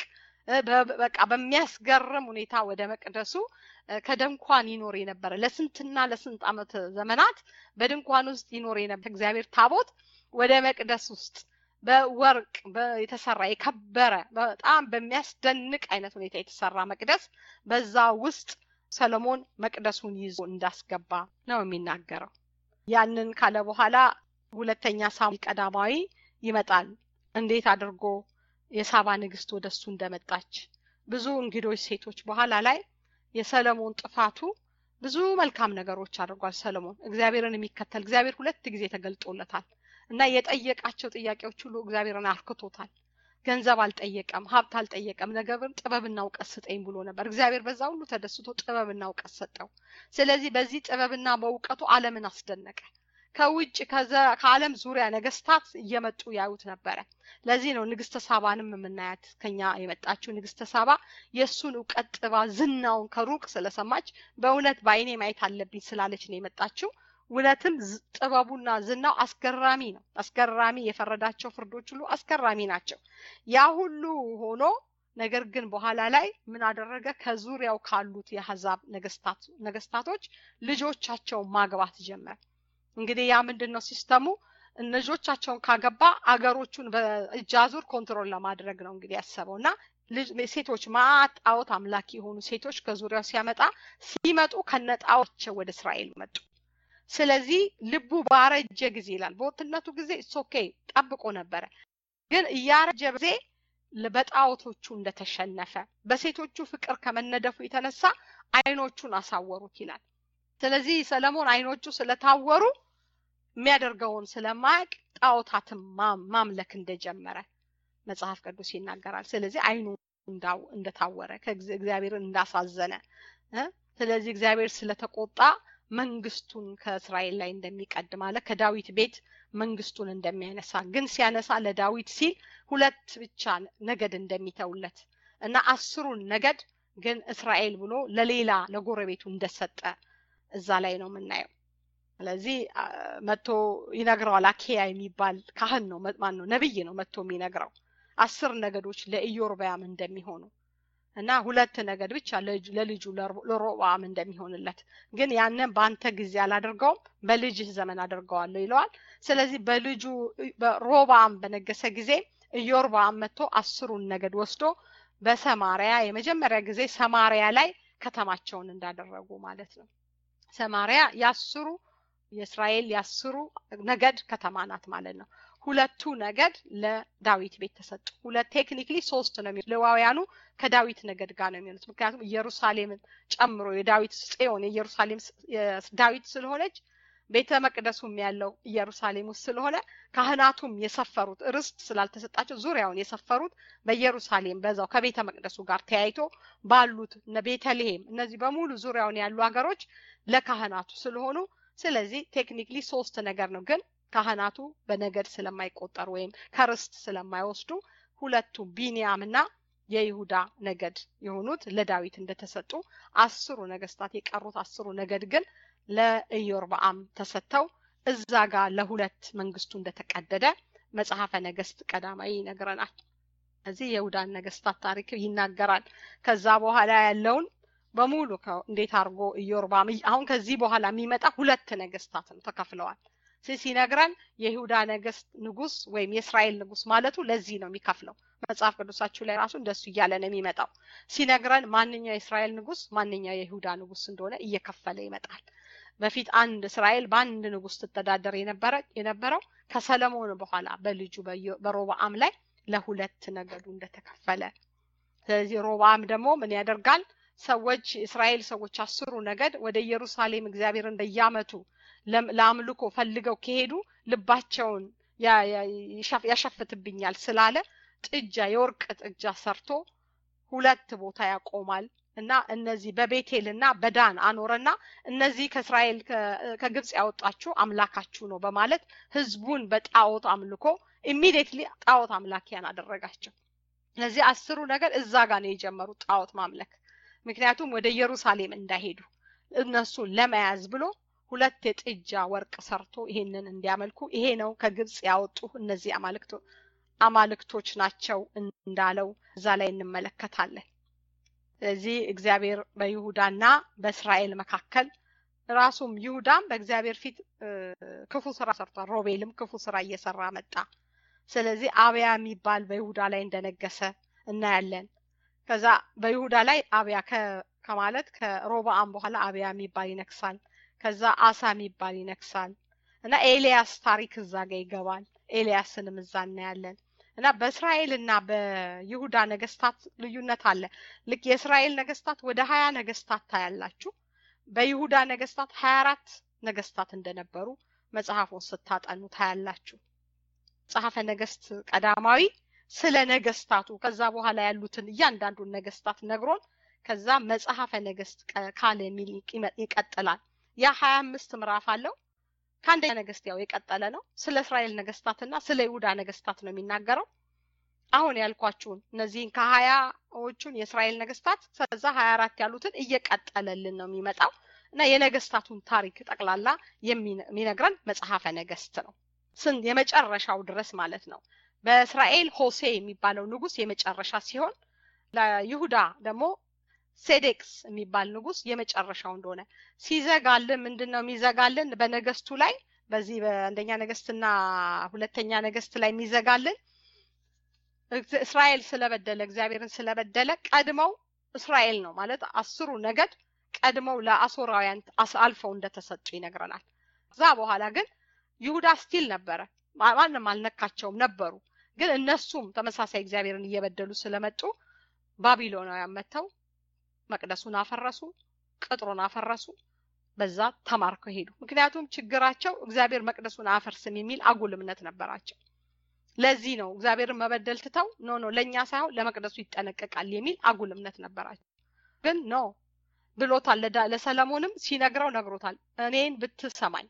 በቃ በሚያስገርም ሁኔታ ወደ መቅደሱ ከድንኳን ይኖር የነበረ ለስንትና ለስንት ዓመት ዘመናት በድንኳን ውስጥ ይኖር የነበረ እግዚአብሔር ታቦት ወደ መቅደስ ውስጥ በወርቅ የተሰራ የከበረ በጣም በሚያስደንቅ አይነት ሁኔታ የተሰራ መቅደስ በዛ ውስጥ ሰለሞን መቅደሱን ይዞ እንዳስገባ ነው የሚናገረው። ያንን ካለ በኋላ ሁለተኛ ሳሙኤል ቀዳማዊ ይመጣል። እንዴት አድርጎ የሳባ ንግስት ወደሱ እንደመጣች ብዙ እንግዶች ሴቶች በኋላ ላይ የሰለሞን ጥፋቱ ብዙ መልካም ነገሮች አድርጓል። ሰለሞን እግዚአብሔርን የሚከተል እግዚአብሔር ሁለት ጊዜ ተገልጦለታል እና የጠየቃቸው ጥያቄዎች ሁሉ እግዚአብሔርን አርክቶታል። ገንዘብ አልጠየቀም፣ ሀብት አልጠየቀም፣ ነገር ግን ጥበብና እውቀት ስጠኝ ብሎ ነበር። እግዚአብሔር በዛ ሁሉ ተደስቶ ጥበብና እውቀት ሰጠው። ስለዚህ በዚህ ጥበብና በእውቀቱ ዓለምን አስደነቀ። ከውጭ ከዓለም ዙሪያ ነገስታት እየመጡ ያዩት ነበረ። ለዚህ ነው ንግስተ ሳባንም የምናያት ከኛ የመጣችው ንግስተ ሳባ የሱን እውቀት ጥበብ ዝናውን ከሩቅ ስለሰማች በእውነት በአይኔ ማየት አለብኝ ስላለች ነው የመጣችው። እውነትም ጥበቡና ዝናው አስገራሚ ነው። አስገራሚ የፈረዳቸው ፍርዶች ሁሉ አስገራሚ ናቸው። ያ ሁሉ ሆኖ ነገር ግን በኋላ ላይ ምን አደረገ? ከዙሪያው ካሉት የአሕዛብ ነገስታቶች ልጆቻቸውን ማግባት ጀመረ። እንግዲህ ያ ምንድነው ሲስተሙ? ልጆቻቸውን ካገባ አገሮቹን በእጅ አዙር ኮንትሮል ለማድረግ ነው እንግዲህ ያሰበውና ሴቶች ጣዖት አምላኪ የሆኑ ሴቶች ከዙሪያው ሲመጡ ከነጣዖታቸው ወደ እስራኤል መጡ። ስለዚህ ልቡ ባረጀ ጊዜ ይላል። በወጥነቱ ጊዜ ኦኬ ጠብቆ ነበረ፣ ግን እያረጀ ጊዜ በጣዖቶቹ እንደተሸነፈ በሴቶቹ ፍቅር ከመነደፉ የተነሳ አይኖቹን አሳወሩት ይላል። ስለዚህ ሰለሞን አይኖቹ ስለታወሩ የሚያደርገውን ስለማያውቅ ጣዖታትን ማምለክ እንደጀመረ መጽሐፍ ቅዱስ ይናገራል። ስለዚህ አይኑ እንደታወረ ከእግዚአብሔርን እንዳሳዘነ ስለዚህ እግዚአብሔር ስለተቆጣ መንግስቱን ከእስራኤል ላይ እንደሚቀድ ማለት ከዳዊት ቤት መንግስቱን እንደሚያነሳ ግን ሲያነሳ ለዳዊት ሲል ሁለት ብቻ ነገድ እንደሚተውለት እና 10ሩን ነገድ ግን እስራኤል ብሎ ለሌላ ለጎረቤቱ እንደሰጠ እዛ ላይ ነው የምናየው። ስለዚህ መጥቶ ይነግረዋል። አኬያ የሚባል ካህን ነው ማን ነው ነብይ ነው መጥቶ የሚነግረው 10 ነገዶች ለኢዮርብዓም እንደሚሆኑ እና 2 ነገድ ብቻ ለልጁ ለሮብዓም እንደሚሆንለት ግን ያንን በአንተ ጊዜ አላደርገውም በልጅህ ዘመን አደርገዋለሁ ይለዋል። ስለዚህ በልጁ በሮብዓም በነገሰ ጊዜ ኢዮርብዓም መጥቶ 10ሩን ነገድ ወስዶ በሰማሪያ የመጀመሪያ ጊዜ ሰማሪያ ላይ ከተማቸውን እንዳደረጉ ማለት ነው። ሰማሪያ ያስሩ የእስራኤል ያስሩ ነገድ ከተማ ናት ማለት ነው። 2ቱ ነገድ ለዳዊት ቤት ተሰጡ። ቴክኒክሊ 3 ነው የሚሆኑት። ሌዋውያኑ ከዳዊት ነገድ ጋር ነው የሚሆኑት። ምክንያቱም ኢየሩሳሌምን ጨምሮ የዳዊት ጽዮን የኢየሩሳሌም ዳዊት ስለሆነች ቤተ መቅደሱም ያለው ኢየሩሳሌም ውስጥ ስለሆነ ካህናቱም የሰፈሩት ርስት ስላልተሰጣቸው ዙሪያውን የሰፈሩት በኢየሩሳሌም በዛው ከቤተ መቅደሱ ጋር ተያይቶ ባሉት ቤተልሔም እነዚህ በሙሉ ዙሪያውን ያሉ ሀገሮች ለካህናቱ ስለሆኑ ስለዚህ ቴክኒክሊ 3 ነገር ነው። ግን ካህናቱ በነገድ ስለማይቆጠሩ ወይም ከርስት ስለማይወስዱ 2ቱ ቢንያምና የይሁዳ ነገድ የሆኑት ለዳዊት እንደተሰጡ 10ሩ ነገስታት የቀሩት 10ሩ ነገድ ግን ለኢዮርብዓም ተሰጥተው እዛ ጋር ለሁለት መንግስቱ እንደተቀደደ መጽሐፈ ነገስት ቀዳማዊ ይነግረናል። እዚህ የይሁዳን ነገስታት ታሪክ ይናገራል። ከዛ በኋላ ያለውን በሙሉ እንዴት አርጎ ኢዮርብዓም አሁን ከዚህ በኋላ የሚመጣ 2 ነገስታት ነው ተከፍለዋል። ሲነግረን የይሁዳ ነገስት ንጉስ ወይም የእስራኤል ንጉስ ማለቱ ለዚህ ነው የሚከፍለው። መጽሐፍ ቅዱሳችሁ ላይ ራሱ እንደሱ እያለ ነው የሚመጣው። ሲነግረን ማንኛው የእስራኤል ንጉስ ማንኛው የይሁዳ ንጉስ እንደሆነ እየከፈለ ይመጣል። በፊት አንድ እስራኤል በአንድ ንጉስ ተተዳደር የነበረው ከሰለሞን በኋላ በልጁ በሮብዓም ላይ ለ2 ነገዱ እንደተከፈለ። ስለዚህ ሮብዓም ደግሞ ምን ያደርጋል? ሰዎች እስራኤል ሰዎች 10ሩ ነገድ ወደ ኢየሩሳሌም እግዚአብሔርን በየዓመቱ ለአምልኮ ፈልገው ከሄዱ ልባቸውን ያሸፍትብኛል ስላለ ጥጃ የወርቅ ጥጃ ሰርቶ 2 ቦታ ያቆማል እና እነዚህ በቤቴልና በዳን አኖረና እነዚህ ከእስራኤል ከግብጽ ያወጣችሁ አምላካችሁ ነው በማለት ህዝቡን በጣዖት አምልኮ ኢሚዲየትሊ ጣዖት አምላኪያን አደረጋቸው። ስለዚህ 10ሩ ነገድ እዛ ጋር ነው የጀመሩት ጣዖት ማምለክ። ምክንያቱም ወደ ኢየሩሳሌም እንዳይሄዱ እነሱ ለመያዝ ብሎ 2 የጥጃ ወርቅ ሰርቶ ይሄንን እንዲያመልኩ ይሄ ነው ከግብጽ ያወጡ እነዚህ አማልክቶች ናቸው እንዳለው እዛ ላይ እንመለከታለን። ስለዚህ እግዚአብሔር በይሁዳና በእስራኤል መካከል ራሱም ይሁዳም በእግዚአብሔር ፊት ክፉ ስራ ሰርቷል። ሮቤልም ክፉ ስራ እየሰራ መጣ። ስለዚህ አብያ የሚባል በይሁዳ ላይ እንደነገሰ እናያለን። ከዛ በይሁዳ ላይ አብያ ከማለት ከሮብዓም በኋላ አብያ የሚባል ይነክሳል። ከዛ አሳ የሚባል ይነክሳል እና ኤልያስ ታሪክ እዛ ጋር ይገባል። ኤልያስንም እዛ እናያለን። እና በእስራኤልና በይሁዳ ነገስታት ልዩነት አለ። ልክ የእስራኤል ነገስታት ወደ 20 ነገስታት ታያላችሁ። በይሁዳ ነገስታት 24 ነገስታት እንደነበሩ መጽሐፉን ስታጠኑ ታያላችሁ። መጽሐፈ ነገስት ቀዳማዊ ስለ ነገስታቱ ከዛ በኋላ ያሉትን እያንዳንዱን ነገስታት ነግሮን ከዛ መጽሐፈ ነገስት ካልዕ የሚል ይቀጥላል። ያ 25 ምዕራፍ አለው። ከአንደኛ ነገስት ያው የቀጠለ ነው። ስለ እስራኤል ነገስታትና ስለ ይሁዳ ነገስታት ነው የሚናገረው። አሁን ያልኳችሁን እነዚህን ከ20ዎቹን የእስራኤል ነገስታት ከዛ 24 ያሉትን እየቀጠለልን ነው የሚመጣው እና የነገስታቱን ታሪክ ጠቅላላ የሚነግረን መጽሐፈ ነገስት ነው። የመጨረሻው ድረስ ማለት ነው። በእስራኤል ሆሴ የሚባለው ንጉስ የመጨረሻ ሲሆን ለይሁዳ ደግሞ ሴዴቅስ የሚባል ንጉስ የመጨረሻው እንደሆነ ሲዘጋልን ምንድነው የሚዘጋልን? በነገስቱ ላይ በዚህ በአንደኛ ነገስትና ሁለተኛ ነገስት ላይ የሚዘጋልን እስራኤል ስለበደለ እግዚአብሔርን ስለበደለ ቀድመው እስራኤል ነው ማለት 10ሩ ነገድ ቀድመው ለአሶራውያን አልፈው እንደተሰጡ ይነግረናል። ከዛ በኋላ ግን ይሁዳ ስቲል ነበረ፣ ማንንም አልነካቸውም ነበሩ። ግን እነሱም ተመሳሳይ እግዚአብሔርን እየበደሉ ስለመጡ ባቢሎናውያን መተው መቅደሱን አፈረሱ፣ ቅጥሩን አፈረሱ፣ በዛ ተማርከው ሄዱ። ምክንያቱም ችግራቸው እግዚአብሔር መቅደሱን አፈርስም የሚል አጉል እምነት ነበራቸው። ለዚህ ነው እግዚአብሔርን መበደል ትተው ኖ ለኛ ሳይሆን ለመቅደሱ ይጠነቀቃል የሚል አጉል እምነት ነበራቸው። ግን ኖ ብሎታል። ለሰለሞንም ሲነግረው ነግሮታል። እኔን ብትሰማኝ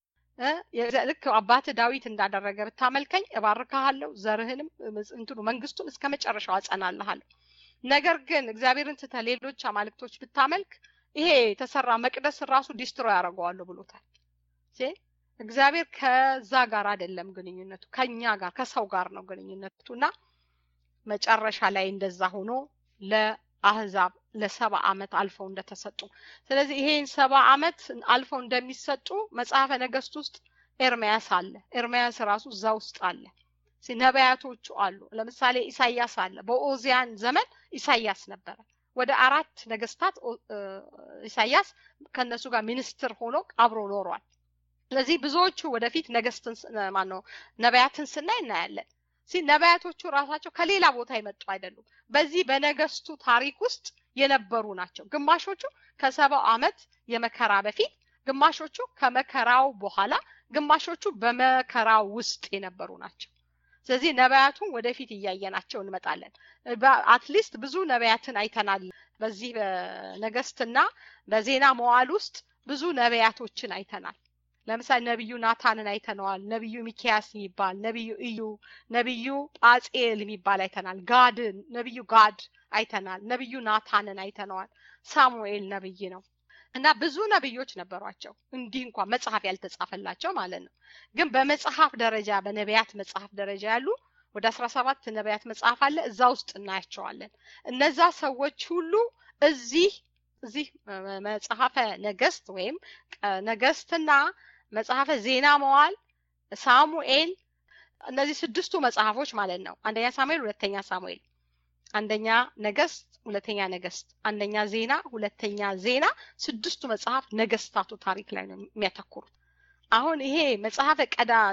ልክ አባት ዳዊት እንዳደረገ ብታመልከኝ እባርካለሁ፣ ዘርህንም እንትኑ መንግስቱን እስከ መጨረሻው አጸናልሃለሁ። ነገር ግን እግዚአብሔርን ትተህ ሌሎች አማልክቶች ብታመልክ ይሄ የተሰራ መቅደስ ራሱ ዲስትሮይ ያደርገዋለሁ ብሎታል። እግዚአብሔር ከዛ ጋር አይደለም ግንኙነቱ፣ ከኛ ጋር ከሰው ጋር ነው ግንኙነቱና መጨረሻ ላይ እንደዛ ሆኖ ለአህዛብ ለ70 ዓመት አልፈው እንደተሰጡ። ስለዚህ ይሄን 70 ዓመት አልፈው እንደሚሰጡ መጽሐፈ ነገስት ውስጥ ኤርሚያስ አለ። ኤርሚያስ ራሱ እዛ ውስጥ አለ። ነቢያቶቹ አሉ። ለምሳሌ ኢሳይያስ አለ። በኦዚያን ዘመን ኢሳይያስ ነበረ። ወደ 4 ነገስታት ኢሳይያስ ከነሱ ጋር ሚኒስትር ሆኖ አብሮ ኖሯል። ስለዚህ ብዙዎቹ ወደፊት ነገስትን ነቢያትን ስናይ እናያለን። ነቢያቶቹ ራሳቸው ከሌላ ቦታ የመጡ አይደሉም። በዚህ በነገስቱ ታሪክ ውስጥ የነበሩ ናቸው። ግማሾቹ ከ70 ዓመት የመከራ በፊት፣ ግማሾቹ ከመከራው በኋላ፣ ግማሾቹ በመከራው ውስጥ የነበሩ ናቸው። ስለዚህ ነቢያቱን ወደፊት እያየናቸው እንመጣለን። አትሊስት ብዙ ነቢያትን አይተናል። በዚህ በነገስትና በዜና መዋዕል ውስጥ ብዙ ነቢያቶችን አይተናል። ለምሳሌ ነብዩ ናታንን አይተነዋል። ነብዩ ሚኪያስ የሚባል፣ ነብዩ እዩ፣ ነብዩ ጳጼል የሚባል አይተናል። ጋድን ነብዩ ጋድ አይተናል። ነብዩ ናታንን አይተነዋል። ሳሙኤል ነብይ ነው እና ብዙ ነብዮች ነበሯቸው። እንዲህ እንኳን መጽሐፍ ያልተጻፈላቸው ማለት ነው። ግን በመጽሐፍ ደረጃ በነቢያት መጽሐፍ ደረጃ ያሉ ወደ 17 ነቢያት መጽሐፍ አለ። እዛ ውስጥ እናያቸዋለን። እነዛ ሰዎች ሁሉ እዚህ መጽሐፈ ነገስት ወይም ነገስትና መጽሐፈ ዜና መዋዕል፣ ሳሙኤል፣ እነዚህ 6ቱ መጽሐፎች ማለት ነው። አንደኛ ሳሙኤል፣ ሁለተኛ ሳሙኤል፣ አንደኛ ነገስት፣ ሁለተኛ ነገስት፣ አንደኛ ዜና፣ ሁለተኛ ዜና፣ 6ቱ መጽሐፍ ነገስታቱ ታሪክ ላይ ነው የሚያተኩሩት። አሁን ይሄ መጽሐፈ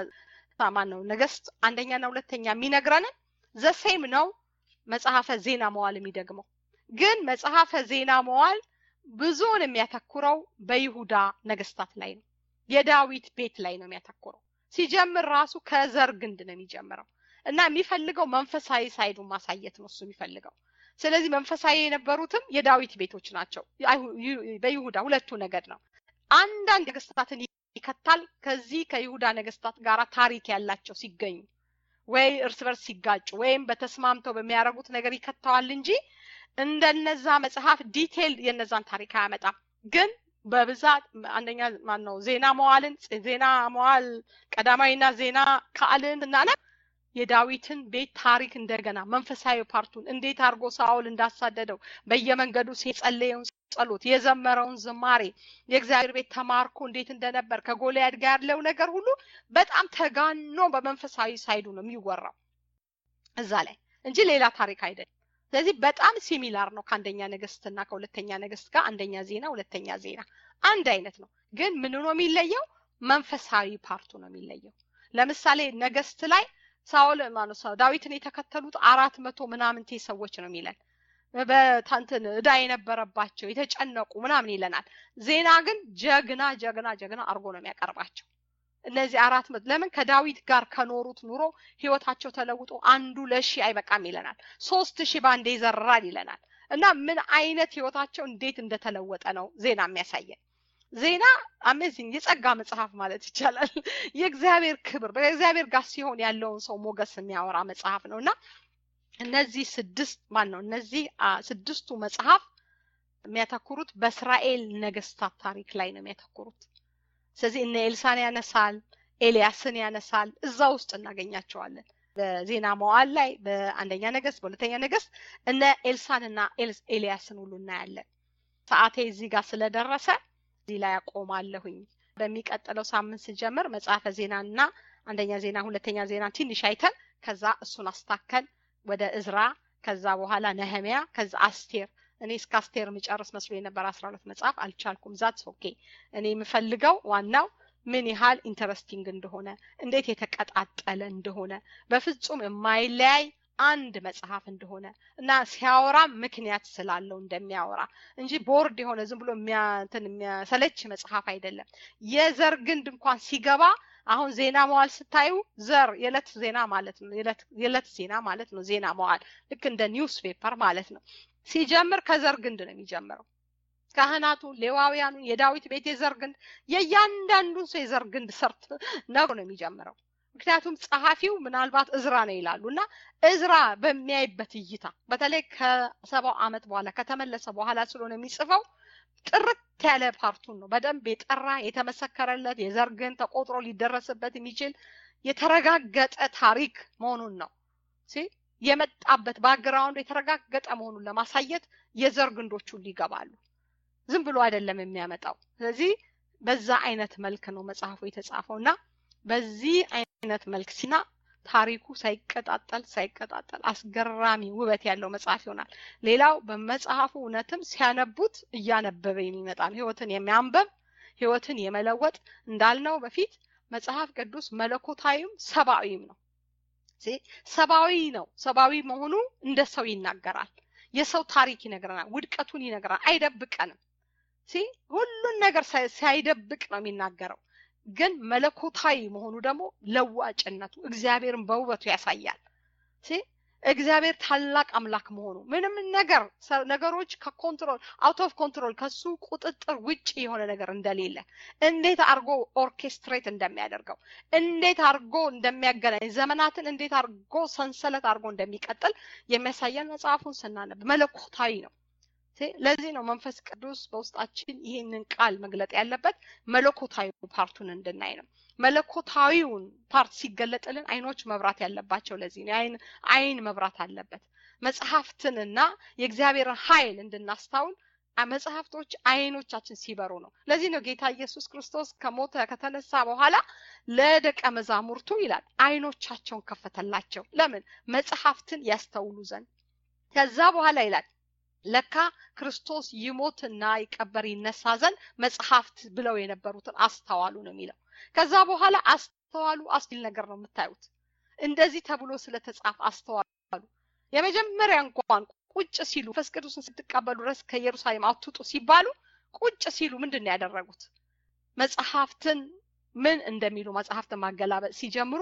ነው ነገስት አንደኛና ሁለተኛ የሚነግረን ዘሴም ነው መጽሐፈ ዜና መዋዕል የሚደግመው። ግን መጽሐፈ ዜና መዋዕል ብዙውን የሚያተኩረው በይሁዳ ነገስታት ላይ ነው። የዳዊት ቤት ላይ ነው የሚያተኩረው። ሲጀምር ራሱ ከዘር ግንድ ነው የሚጀምረው እና የሚፈልገው መንፈሳዊ ሳይዱን ማሳየት ነው እሱ የሚፈልገው። ስለዚህ መንፈሳዊ የነበሩትም የዳዊት ቤቶች ናቸው። በይሁዳ ሁለቱ ነገድ ነው። አንዳንድ ነገስታትን ይከታል። ከዚህ ከይሁዳ ነገስታት ጋር ታሪክ ያላቸው ሲገኙ ወይ እርስ በርስ ሲጋጩ ወይም በተስማምተው በሚያረጉት ነገር ይከታዋል እንጂ እንደነዛ መጽሐፍ ዲቴል የነዛን ታሪክ አያመጣም። ግን በብዛት አንደኛ ዜና መዋዕል ቀዳማዊና ዜና ካልዕን እናነብ የዳዊትን ቤት ታሪክ እንደገና መንፈሳዊ ፓርቱን እንዴት አርጎ ሳኦል እንዳሳደደው በየመንገዱ ሲጸልየውን ጸሎት የዘመረውን ዝማሬ የእግዚአብሔር ቤት ተማርኮ እንዴት እንደነበር ከጎልያድ ጋር ያለው ነገር ሁሉ በጣም ተጋኖ በመንፈሳዊ ሳይዱ ነው የሚወራው እዛ ላይ እንጂ ሌላ ታሪክ አይደለም። ስለዚህ በጣም ሲሚላር ነው ከአንደኛ ነገስትና ከሁለተኛ ነገስት ጋር። አንደኛ ዜና ሁለተኛ ዜና አንድ አይነት ነው፣ ግን ምን ነው የሚለየው? መንፈሳዊ ፓርቱ ነው የሚለየው። ለምሳሌ ነገስት ላይ ሳኦል ማነው ዳዊትን የተከተሉት 400 ምናምንቴ ሰዎች ነው የሚለን። በታንተን እዳ የነበረባቸው የተጨነቁ ምናምን ይለናል። ዜና ግን ጀግና ጀግና ጀግና አርጎ ነው የሚያቀርባቸው። እነዚህ 400 ለምን ከዳዊት ጋር ከኖሩት ኑሮ ህይወታቸው ተለውጦ አንዱ ለ1000 አይበቃም ይለናል። 3000 ባንዴ ይዘራል ይለናል። እና ምን አይነት ህይወታቸው እንዴት እንደተለወጠ ነው ዜና የሚያሳየን። ዜና አሜዚንግ የጸጋ መጽሐፍ ማለት ይቻላል። የእግዚአብሔር ክብር በእግዚአብሔር ጋር ሲሆን ያለውን ሰው ሞገስ የሚያወራ መጽሐፍ ነውና እነዚህ ስድስቱ መጽሐፍ የሚያተኩሩት በእስራኤል ነገስታት ታሪክ ላይ ነው የሚያተኩሩት። ስለዚህ እነ ኤልሳን ያነሳል፣ ኤልያስን ያነሳል፣ እዛ ውስጥ እናገኛቸዋለን። በዜና መዋዕል ላይ በአንደኛ ነገስት በሁለተኛ ነገስት እነ ኤልሳንና ኤልያስን ሁሉ እናያለን። ሰዓቴ እዚህ ጋር ስለደረሰ እዚህ ላይ አቆማለሁኝ። በሚቀጥለው ሳምንት ሲጀምር መጽሐፈ ዜናና አንደኛ ዜና ሁለተኛ ዜና ትንሽ አይተን ከዛ እሱን አስተካከል ወደ እዝራ፣ ከዛ በኋላ ነህሚያ፣ ከዛ አስቴር። እኔ እስከ አስቴር መጨረስ መስሎ የነበር 12 መጽሐፍ አልቻልኩም። ዛትስ ኦኬ። እኔ የምፈልገው ዋናው ምን ያህል ኢንተረስቲንግ እንደሆነ እንዴት የተቀጣጠለ እንደሆነ በፍጹም የማይለያይ አንድ መጽሐፍ እንደሆነ እና ሲያወራ ምክንያት ስላለው እንደሚያወራ እንጂ ቦርድ የሆነ ዝም ብሎ የሚያሰለች መጽሐፍ አይደለም። የዘር ግንድ እንኳን ሲገባ አሁን ዜና መዋዕል ስታዩ ዘር የዕለት ዜና ማለት ነው። የዕለት ዜና ማለት ነው ዜና መዋዕል ልክ እንደ ኒውስ ፔፐር ማለት ነው። ሲጀምር ከዘር ግንድ ነው የሚጀምረው። ካህናቱ ሌዋውያኑ የዳዊት ቤት የዘር ግንድ የእያንዳንዱን ሰው የዘር ግንድ ሰርት ነው የሚጀምረው። ምክንያቱም ጸሐፊው ምናልባት እዝራ ነው ይላሉና እዝራ በሚያይበት እይታ በተለይ ከ70 ዓመት በኋላ ከተመለሰ በኋላ ስለሆነ የሚጽፈው ጥርት ያለ ፓርቱን ነው በደንብ የጠራ የተመሰከረለት የዘር ግንድ ተቆጥሮ ሊደረስበት የሚችል የተረጋገጠ ታሪክ መሆኑን ነው የመጣበት ባክግራውንድ የተረጋገጠ መሆኑን ለማሳየት የዘር ግንዶቹ ሊገባሉ። ዝም ብሎ አይደለም የሚያመጣው። ስለዚህ በዛ አይነት መልክ ነው መጽሐፉ የተጻፈውና በዚህ አይነት መልክ ሲና ታሪኩ ሳይቀጣጠል አስገራሚ ውበት ያለው መጽሐፍ ይሆናል። ሌላው በመጽሐፉ እውነትም ሲያነቡት እያነበበ የሚመጣ ነው። ህይወትን የሚያንበብ ህይወትን የመለወጥ እንዳልነው በፊት መጽሐፍ ቅዱስ መለኮታዊም ሰብአዊም ነው። ሰብአዊ ነው። ሰብአዊ መሆኑ እንደ ሰው ይናገራል። የሰው ታሪክ ይነግረናል። ውድቀቱን ይነግረናል። አይደብቀንም። ሁሉን ነገር ሳይደብቅ ነው የሚናገረው። ግን መለኮታዊ መሆኑ ደግሞ ለዋጭነቱ እግዚአብሔርን በውበቱ ያሳያል። እግዚአብሔር ታላቅ አምላክ መሆኑ ምንም ነገሮች ከኮንትሮል አውት ኦፍ ኮንትሮል ከሱ ቁጥጥር ውጪ የሆነ ነገር እንደሌለ እንዴት አርጎ ኦርኬስትሬት እንደሚያደርገው እንዴት አርጎ እንደሚያገናኝ ዘመናትን እንዴት አርጎ ሰንሰለት አርጎ እንደሚቀጥል የሚያሳየን መጽሐፉን ስናነብ መለኮታዊ ነው። ለዚህ ነው መንፈስ ቅዱስ በውስጣችን ይሄንን ቃል መግለጥ ያለበት መለኮታዊ ፓርቱን እንድናይ ነው። መለኮታዊውን ፓርት ሲገለጥልን አይኖች መብራት ያለባቸው ለዚህ ነው። አይን መብራት አለበት። መጽሐፍትንና የእግዚአብሔርን ኃይል እንድናስተውል መጽሐፍቶች አይኖቻችን ሲበሩ ነው። ለዚህ ነው ጌታ ኢየሱስ ክርስቶስ ከሞተ ከተነሳ በኋላ ለደቀ መዛሙርቱ ይላል አይኖቻቸውን ከፈተላቸው። ለምን? መጽሐፍትን ያስተውሉ ዘንድ። ከዛ በኋላ ይላል ለካ ክርስቶስ ይሞትና ይቀበር ይነሳ ዘንድ መጽሐፍት ብለው የነበሩትን አስተዋሉ ነው የሚለው። ከዛ በኋላ አስተዋሉ አስቢል ነገር ነው የምታዩት። እንደዚህ ተብሎ ስለተጻፈ አስተዋሉ። የመጀመሪያ እንኳን ቁጭ ሲሉ መንፈስ ቅዱስን ስትቀበሉ ድረስ ከኢየሩሳሌም አትውጡ ሲባሉ ቁጭ ሲሉ ምንድነው ያደረጉት? መጽሐፍትን ምን እንደሚሉ መጽሐፍትን ማገላበጥ ሲጀምሩ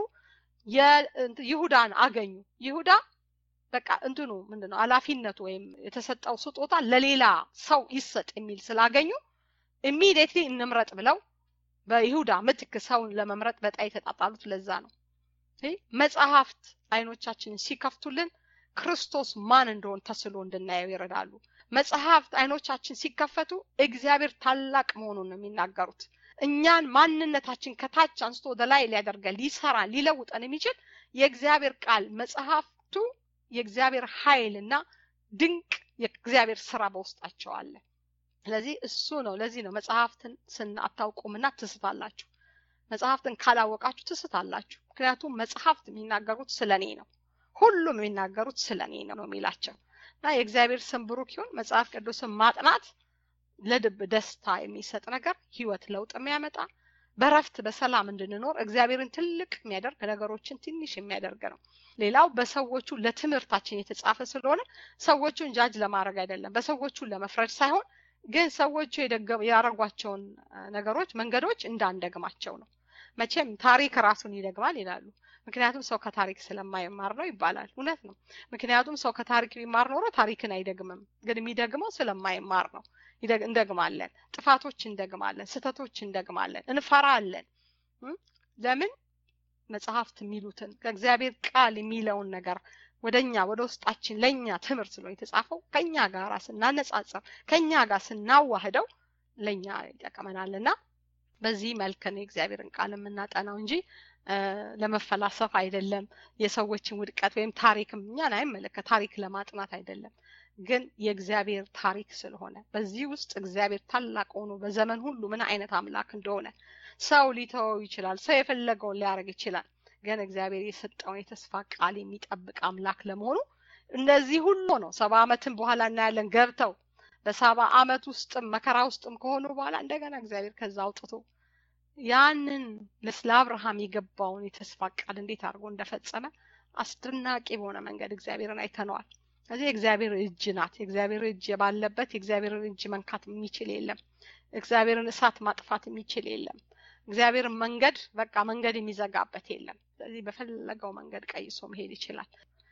ይሁዳን አገኙ። ይሁዳ በቃ እንትኑ ምንድነው አላፊነቱ ወይም የተሰጠው ስጦታ ለሌላ ሰው ይሰጥ የሚል ስላገኙ ኢሚዲየትሊ እንምረጥ ብለው በይሁዳ ምትክ ሰውን ለመምረጥ በጣይ ተጣጣሉት። ለዛ ነው መጽሐፍት አይኖቻችንን ሲከፍቱልን ክርስቶስ ማን እንደሆነ ተስሎ እንድናየው ይረዳሉ። መጽሐፍት አይኖቻችን ሲከፈቱ እግዚአብሔር ታላቅ መሆኑን ነው የሚናገሩት። እኛን ማንነታችን ከታች አንስቶ ወደ ላይ ሊያደርገን ሊሰራ ሊለውጠን የሚችል የእግዚአብሔር ቃል መጽሐፍቱ የእግዚአብሔር ኃይልና ድንቅ የእግዚአብሔር ስራ በውስጣቸው አለ። ስለዚህ እሱ ነው። ለዚህ ነው መጽሐፍትን ስናታውቁምና ትስታላችሁ። መጽሐፍትን ካላወቃችሁ ትስታላችሁ። ምክንያቱም መጽሐፍት የሚናገሩት ስለኔ ነው። ሁሉም የሚናገሩት ስለኔ ነው የሚላቸው የእግዚአብሔር ስም ብሩክ ይሁን። መጽሐፍ ቅዱስን ማጥናት ለልብ ደስታ የሚሰጥ ነገር፣ ህይወት ለውጥ የሚያመጣ በረፍት በሰላም እንድንኖር እግዚአብሔርን ትልቅ የሚያደርግ ነገሮችን ትንሽ የሚያደርግ ነው። ሌላው በሰዎቹ ለትምህርታችን የተጻፈ ስለሆነ ሰዎቹን ጃጅ ለማድረግ አይደለም፣ በሰዎቹ ለመፍረድ ሳይሆን ግን ሰዎቹ ያደረጓቸውን ነገሮች መንገዶች እንዳንደግማቸው ነው። መቼም ታሪክ ራሱን ይደግማል ይላሉ። ምክንያቱም ሰው ከታሪክ ስለማይማር ነው ይባላል። እውነት ነው። ምክንያቱም ሰው ከታሪክ ቢማር ኖሮ ታሪክን አይደግምም። ግን የሚደግመው ስለማይማር ነው። እንደግማለን፣ ጥፋቶች እንደግማለን፣ ስህተቶች እንደግማለን፣ እንፈራለን። ለምን? መጽሐፍት የሚሉትን ከእግዚአብሔር ቃል የሚለውን ነገር ወደኛ ወደ ውስጣችን ለኛ ትምህርት ነው የተጻፈው። ከኛ ጋር ስናነጻጽር ከኛ ጋር ስናዋህደው ለኛ ይጠቅመናልና በዚህ መልክ ነው እግዚአብሔርን ቃል የምናጠናው እንጂ ለመፈላሰፍ አይደለም። የሰዎችን ውድቀት ወይም ታሪክም እኛን አይመለከት ታሪክ ለማጥናት አይደለም። ግን የእግዚአብሔር ታሪክ ስለሆነ በዚህ ውስጥ እግዚአብሔር ታላቅ ሆኖ በዘመን ሁሉ ምን አይነት አምላክ እንደሆነ ሰው ሊተወው ይችላል፣ ሰው የፈለገውን ሊያደርግ ይችላል። ግን እግዚአብሔር የሰጠውን የተስፋ ቃል የሚጠብቅ አምላክ ለመሆኑ እንደዚህ ሁሉ ነው። 70 ዓመትም በኋላ እናያለን ገብተው በ70 ዓመት ውስጥም መከራ ውስጥም ከሆኑ በኋላ እንደገና እግዚአብሔር ከዛ አውጥቶ ያንን ለአብርሃም የገባውን የተስፋ ቃል እንዴት አድርጎ እንደፈጸመ አስደናቂ በሆነ መንገድ እግዚአብሔርን አይተነዋል። ስለዚህ እግዚአብሔር እጅ ናት። እግዚአብሔር እጅ ባለበት እግዚአብሔር እጅ መንካት የሚችል የለም። እግዚአብሔርን እሳት ማጥፋት የሚችል የለም። እግዚአብሔር መንገድ የሚዘጋበት የለም። ስለዚህ በፈለገው መንገድ ቀይሶ መሄድ ይችላል።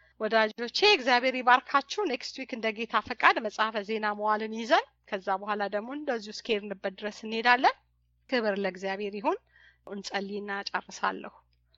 ወዳጆቼ እግዚአብሔር ይባርካችሁ። ኔክስት ዊክ እንደ ጌታ ፈቃድ መጽሐፈ ዜና መዋዕልን ይዘን ከዛ በኋላ ደግሞ እንደዚሁ እስከሄድንበት ድረስ እንሄዳለን። ክብር ለእግዚአብሔር ይሁን። እንጸልይና ጨርሳለሁ።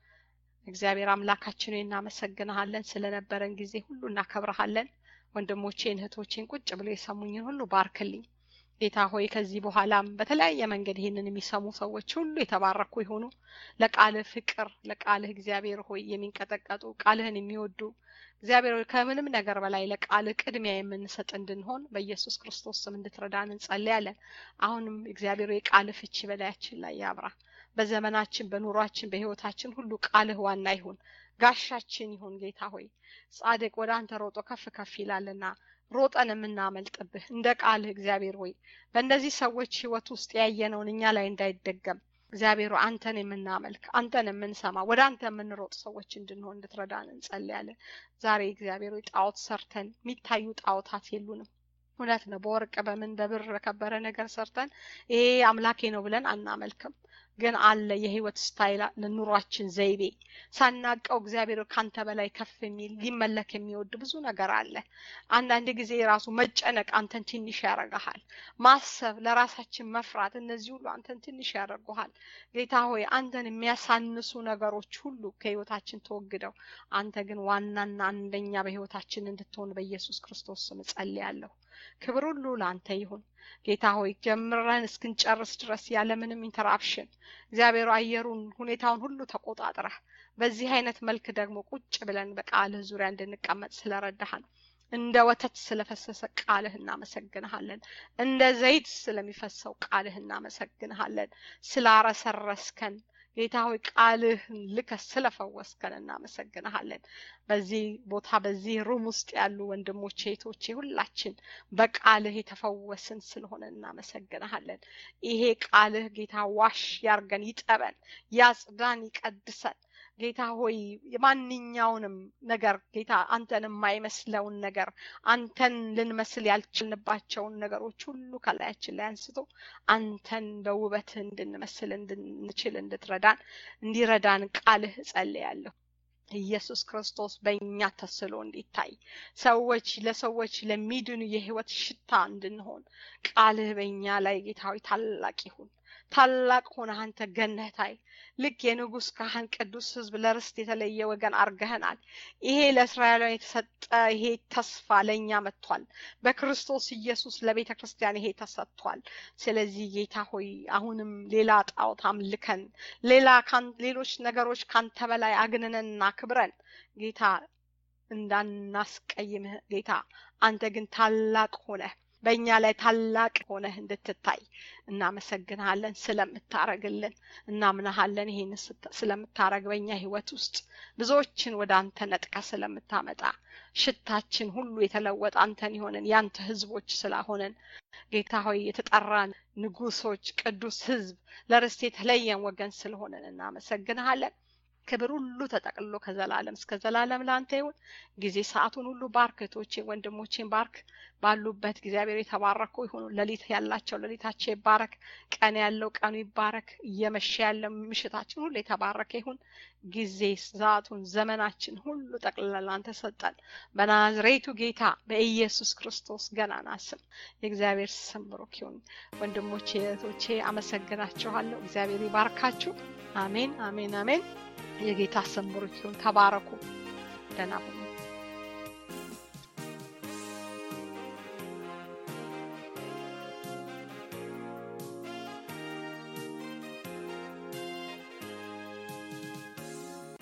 እግዚአብሔር አምላካችን ሆይ እናመሰግናለን። ስለነበረን ጊዜ ሁሉ እናከብረሃለን። ወንድሞቼን እህቶቼን ቁጭ ብለው የሰሙኝን ሁሉ ባርክልኝ ጌታ ሆይ። ከዚህ በኋላም በተለያየ መንገድ ይሄንን የሚሰሙ ሰዎች ሁሉ የተባረኩ ይሁኑ። ለቃልህ ፍቅር፣ ለቃልህ እግዚአብሔር ሆይ የሚንቀጠቀጡ ቃልህን የሚወዱ እግዚአብሔር ሆይ ከምንም ነገር በላይ ለቃልህ ቅድሚያ የምንሰጥ እንድንሆን በኢየሱስ ክርስቶስ ስም እንድትረዳን እንጸልያለን። አሁንም እግዚአብሔር ሆይ ቃልህ ፍቺ በላያችን ላይ ያብራ። በዘመናችን በኑሯችን በህይወታችን ሁሉ ቃልህ ዋና ይሁን፣ ጋሻችን ይሁን ጌታ ሆይ። ጻድቅ ወደ አንተ ሮጦ ከፍ ከፍ ይላልና ሮጠን የምናመልጥብህ እንደ ቃልህ እግዚአብሔር ሆይ በእነዚህ ሰዎች ህይወት ውስጥ ያየነውን እኛ ላይ እንዳይደገም እግዚአብሔር አንተን የምናመልክ አንተን የምንሰማ ወደ አንተ የምንሮጥ ሰዎች እንድንሆን እንድትረዳን እንጸልያለን። ዛሬ እግዚአብሔር ሆይ ጣዖት ሰርተን የሚታዩ ጣዖታት የሉንም። እውነት ነው። በወርቅ በምን በብር በከበረ ነገር ሰርተን ይሄ አምላኬ ነው ብለን አናመልክም። ግን አለ የህይወት ስታይል ለኑሯችን ዘይቤ ሳናቀው እግዚአብሔር ካንተ በላይ ከፍ የሚል ሊመለክ የሚወድ ብዙ ነገር አለ። አንዳንድ ጊዜ ራሱ መጨነቅ አንተን ትንሽ ያረጋሃል። ማሰብ፣ ለራሳችን መፍራት፣ እነዚህ ሁሉ አንተን ትንሽ ያደርጉሃል። ጌታ ሆይ አንተን የሚያሳንሱ ነገሮች ሁሉ ከህይወታችን ተወግደው አንተ ግን ዋናና አንደኛ በህይወታችን እንድትሆን በኢየሱስ ክርስቶስ ስም ጸልያለሁ። ክብር ሁሉ ለአንተ ይሁን ጌታ ሆይ። ጀምረን እስክንጨርስ ድረስ ያለምንም ኢንተራፕሽን እግዚአብሔር አየሩን ሁኔታውን ሁሉ ተቆጣጥረህ በዚህ አይነት መልክ ደግሞ ቁጭ ብለን በቃልህ ዙሪያ እንድንቀመጥ ስለረዳሃን እንደ ወተት ስለፈሰሰ ቃልህ እናመሰግንሃለን። እንደ ዘይት ስለሚፈሰው ቃልህ እናመሰግንሃለን። ስላረሰረስከን ጌታ ሆይ ቃልህን ልከህ ስለፈወስከን እናመሰግንሃለን። በዚህ ቦታ በዚህ ሩም ውስጥ ያሉ ወንድሞቼ እህቶቼ ሁላችን በቃልህ የተፈወስን ስለሆነ እናመሰግንሃለን። ይሄ ቃልህ ጌታ ዋሽ ያርገን፣ ይጠበን፣ ያጽዳን፣ ይቀድሰን። ጌታ ሆይ የማንኛውንም ነገር ጌታ አንተን የማይመስለውን ነገር አንተን ልንመስል ያልችልንባቸውን ነገሮች ሁሉ ከላያችን ላይ አንስቶ አንተን በውበት እንድንመስል እንድንችል እንዲረዳን ቃልህ ጸልያለሁ። ኢየሱስ ክርስቶስ በእኛ ተስሎ እንዲታይ ለሰዎች ለሚድኑ የህይወት ሽታ እንድንሆን ቃልህ በእኛ ላይ ጌታ ሆይ ታላቅ ይሁን። ታላቅ ሆነ አንተ ገነታይ ልክ የንጉስ ካህን ቅዱስ ህዝብ ለርስት የተለየ ወገን አርገህናል። ይሄ ለእስራኤላውያን የተሰጠ ይሄ ተስፋ ለኛ መጥቷል። በክርስቶስ ኢየሱስ ለቤተ ክርስቲያን ይሄ ተሰጥቷል። ስለዚህ ጌታ ሆይ አሁንም ሌላ ጣዖት አምልከን ሌሎች ነገሮች ካንተ በላይ አግነንና ክብረን ጌታ እንዳናስቀይምህ ጌታ አንተ ግን ታላቅ ሆነ በእኛ ላይ ታላቅ ሆነህ እንድትታይ እናመሰግንሃለን። ስለምታረግልን እናምናሃለን። ይሄን ስለምታረግ በእኛ ህይወት ውስጥ ብዙዎችን ወደ አንተ ነጥቃ ስለምታመጣ ሽታችን ሁሉ የተለወጠ አንተን ይሆንን ያንተ ህዝቦች ስለሆነን ጌታ ሆይ የተጠራን ንጉሶች ቅዱስ ህዝብ ለርስት የተለየን ወገን ስለሆነን እናመሰግንሃለን። ክብር ሁሉ ተጠቅልሎ ከዘላለም እስከ ዘላለም ላንተ ይሁን። ጊዜ ሰዓቱን ሁሉ ባርክ። እህቶቼን ወንድሞቼን ባርክ። ባሉበት እግዚአብሔር የተባረኩ ይሁኑ። ሌሊት ያላቸው ሌሊታቸው ይባረክ። ቀን ያለው ቀኑ ይባረክ። እየመሸ ያለው ምሽታችን ሁሉ የተባረከ ይሁን። ጊዜ ሰዓቱን ዘመናችን ሁሉ ጠቅልለን ላንተ ሰጠን። በናዝሬቱ ጌታ በኢየሱስ ክርስቶስ ገናና ስም የእግዚአብሔር ስም ብሩክ ይሁን። ወንድሞቼ እህቶቼ አመሰግናችኋለሁ። እግዚአብሔር ይባርካችሁ። አሜን አሜን አሜን። የጌታ ስም ብሩክ ይሁን። ተባረኩ። ደህና ሁኑ።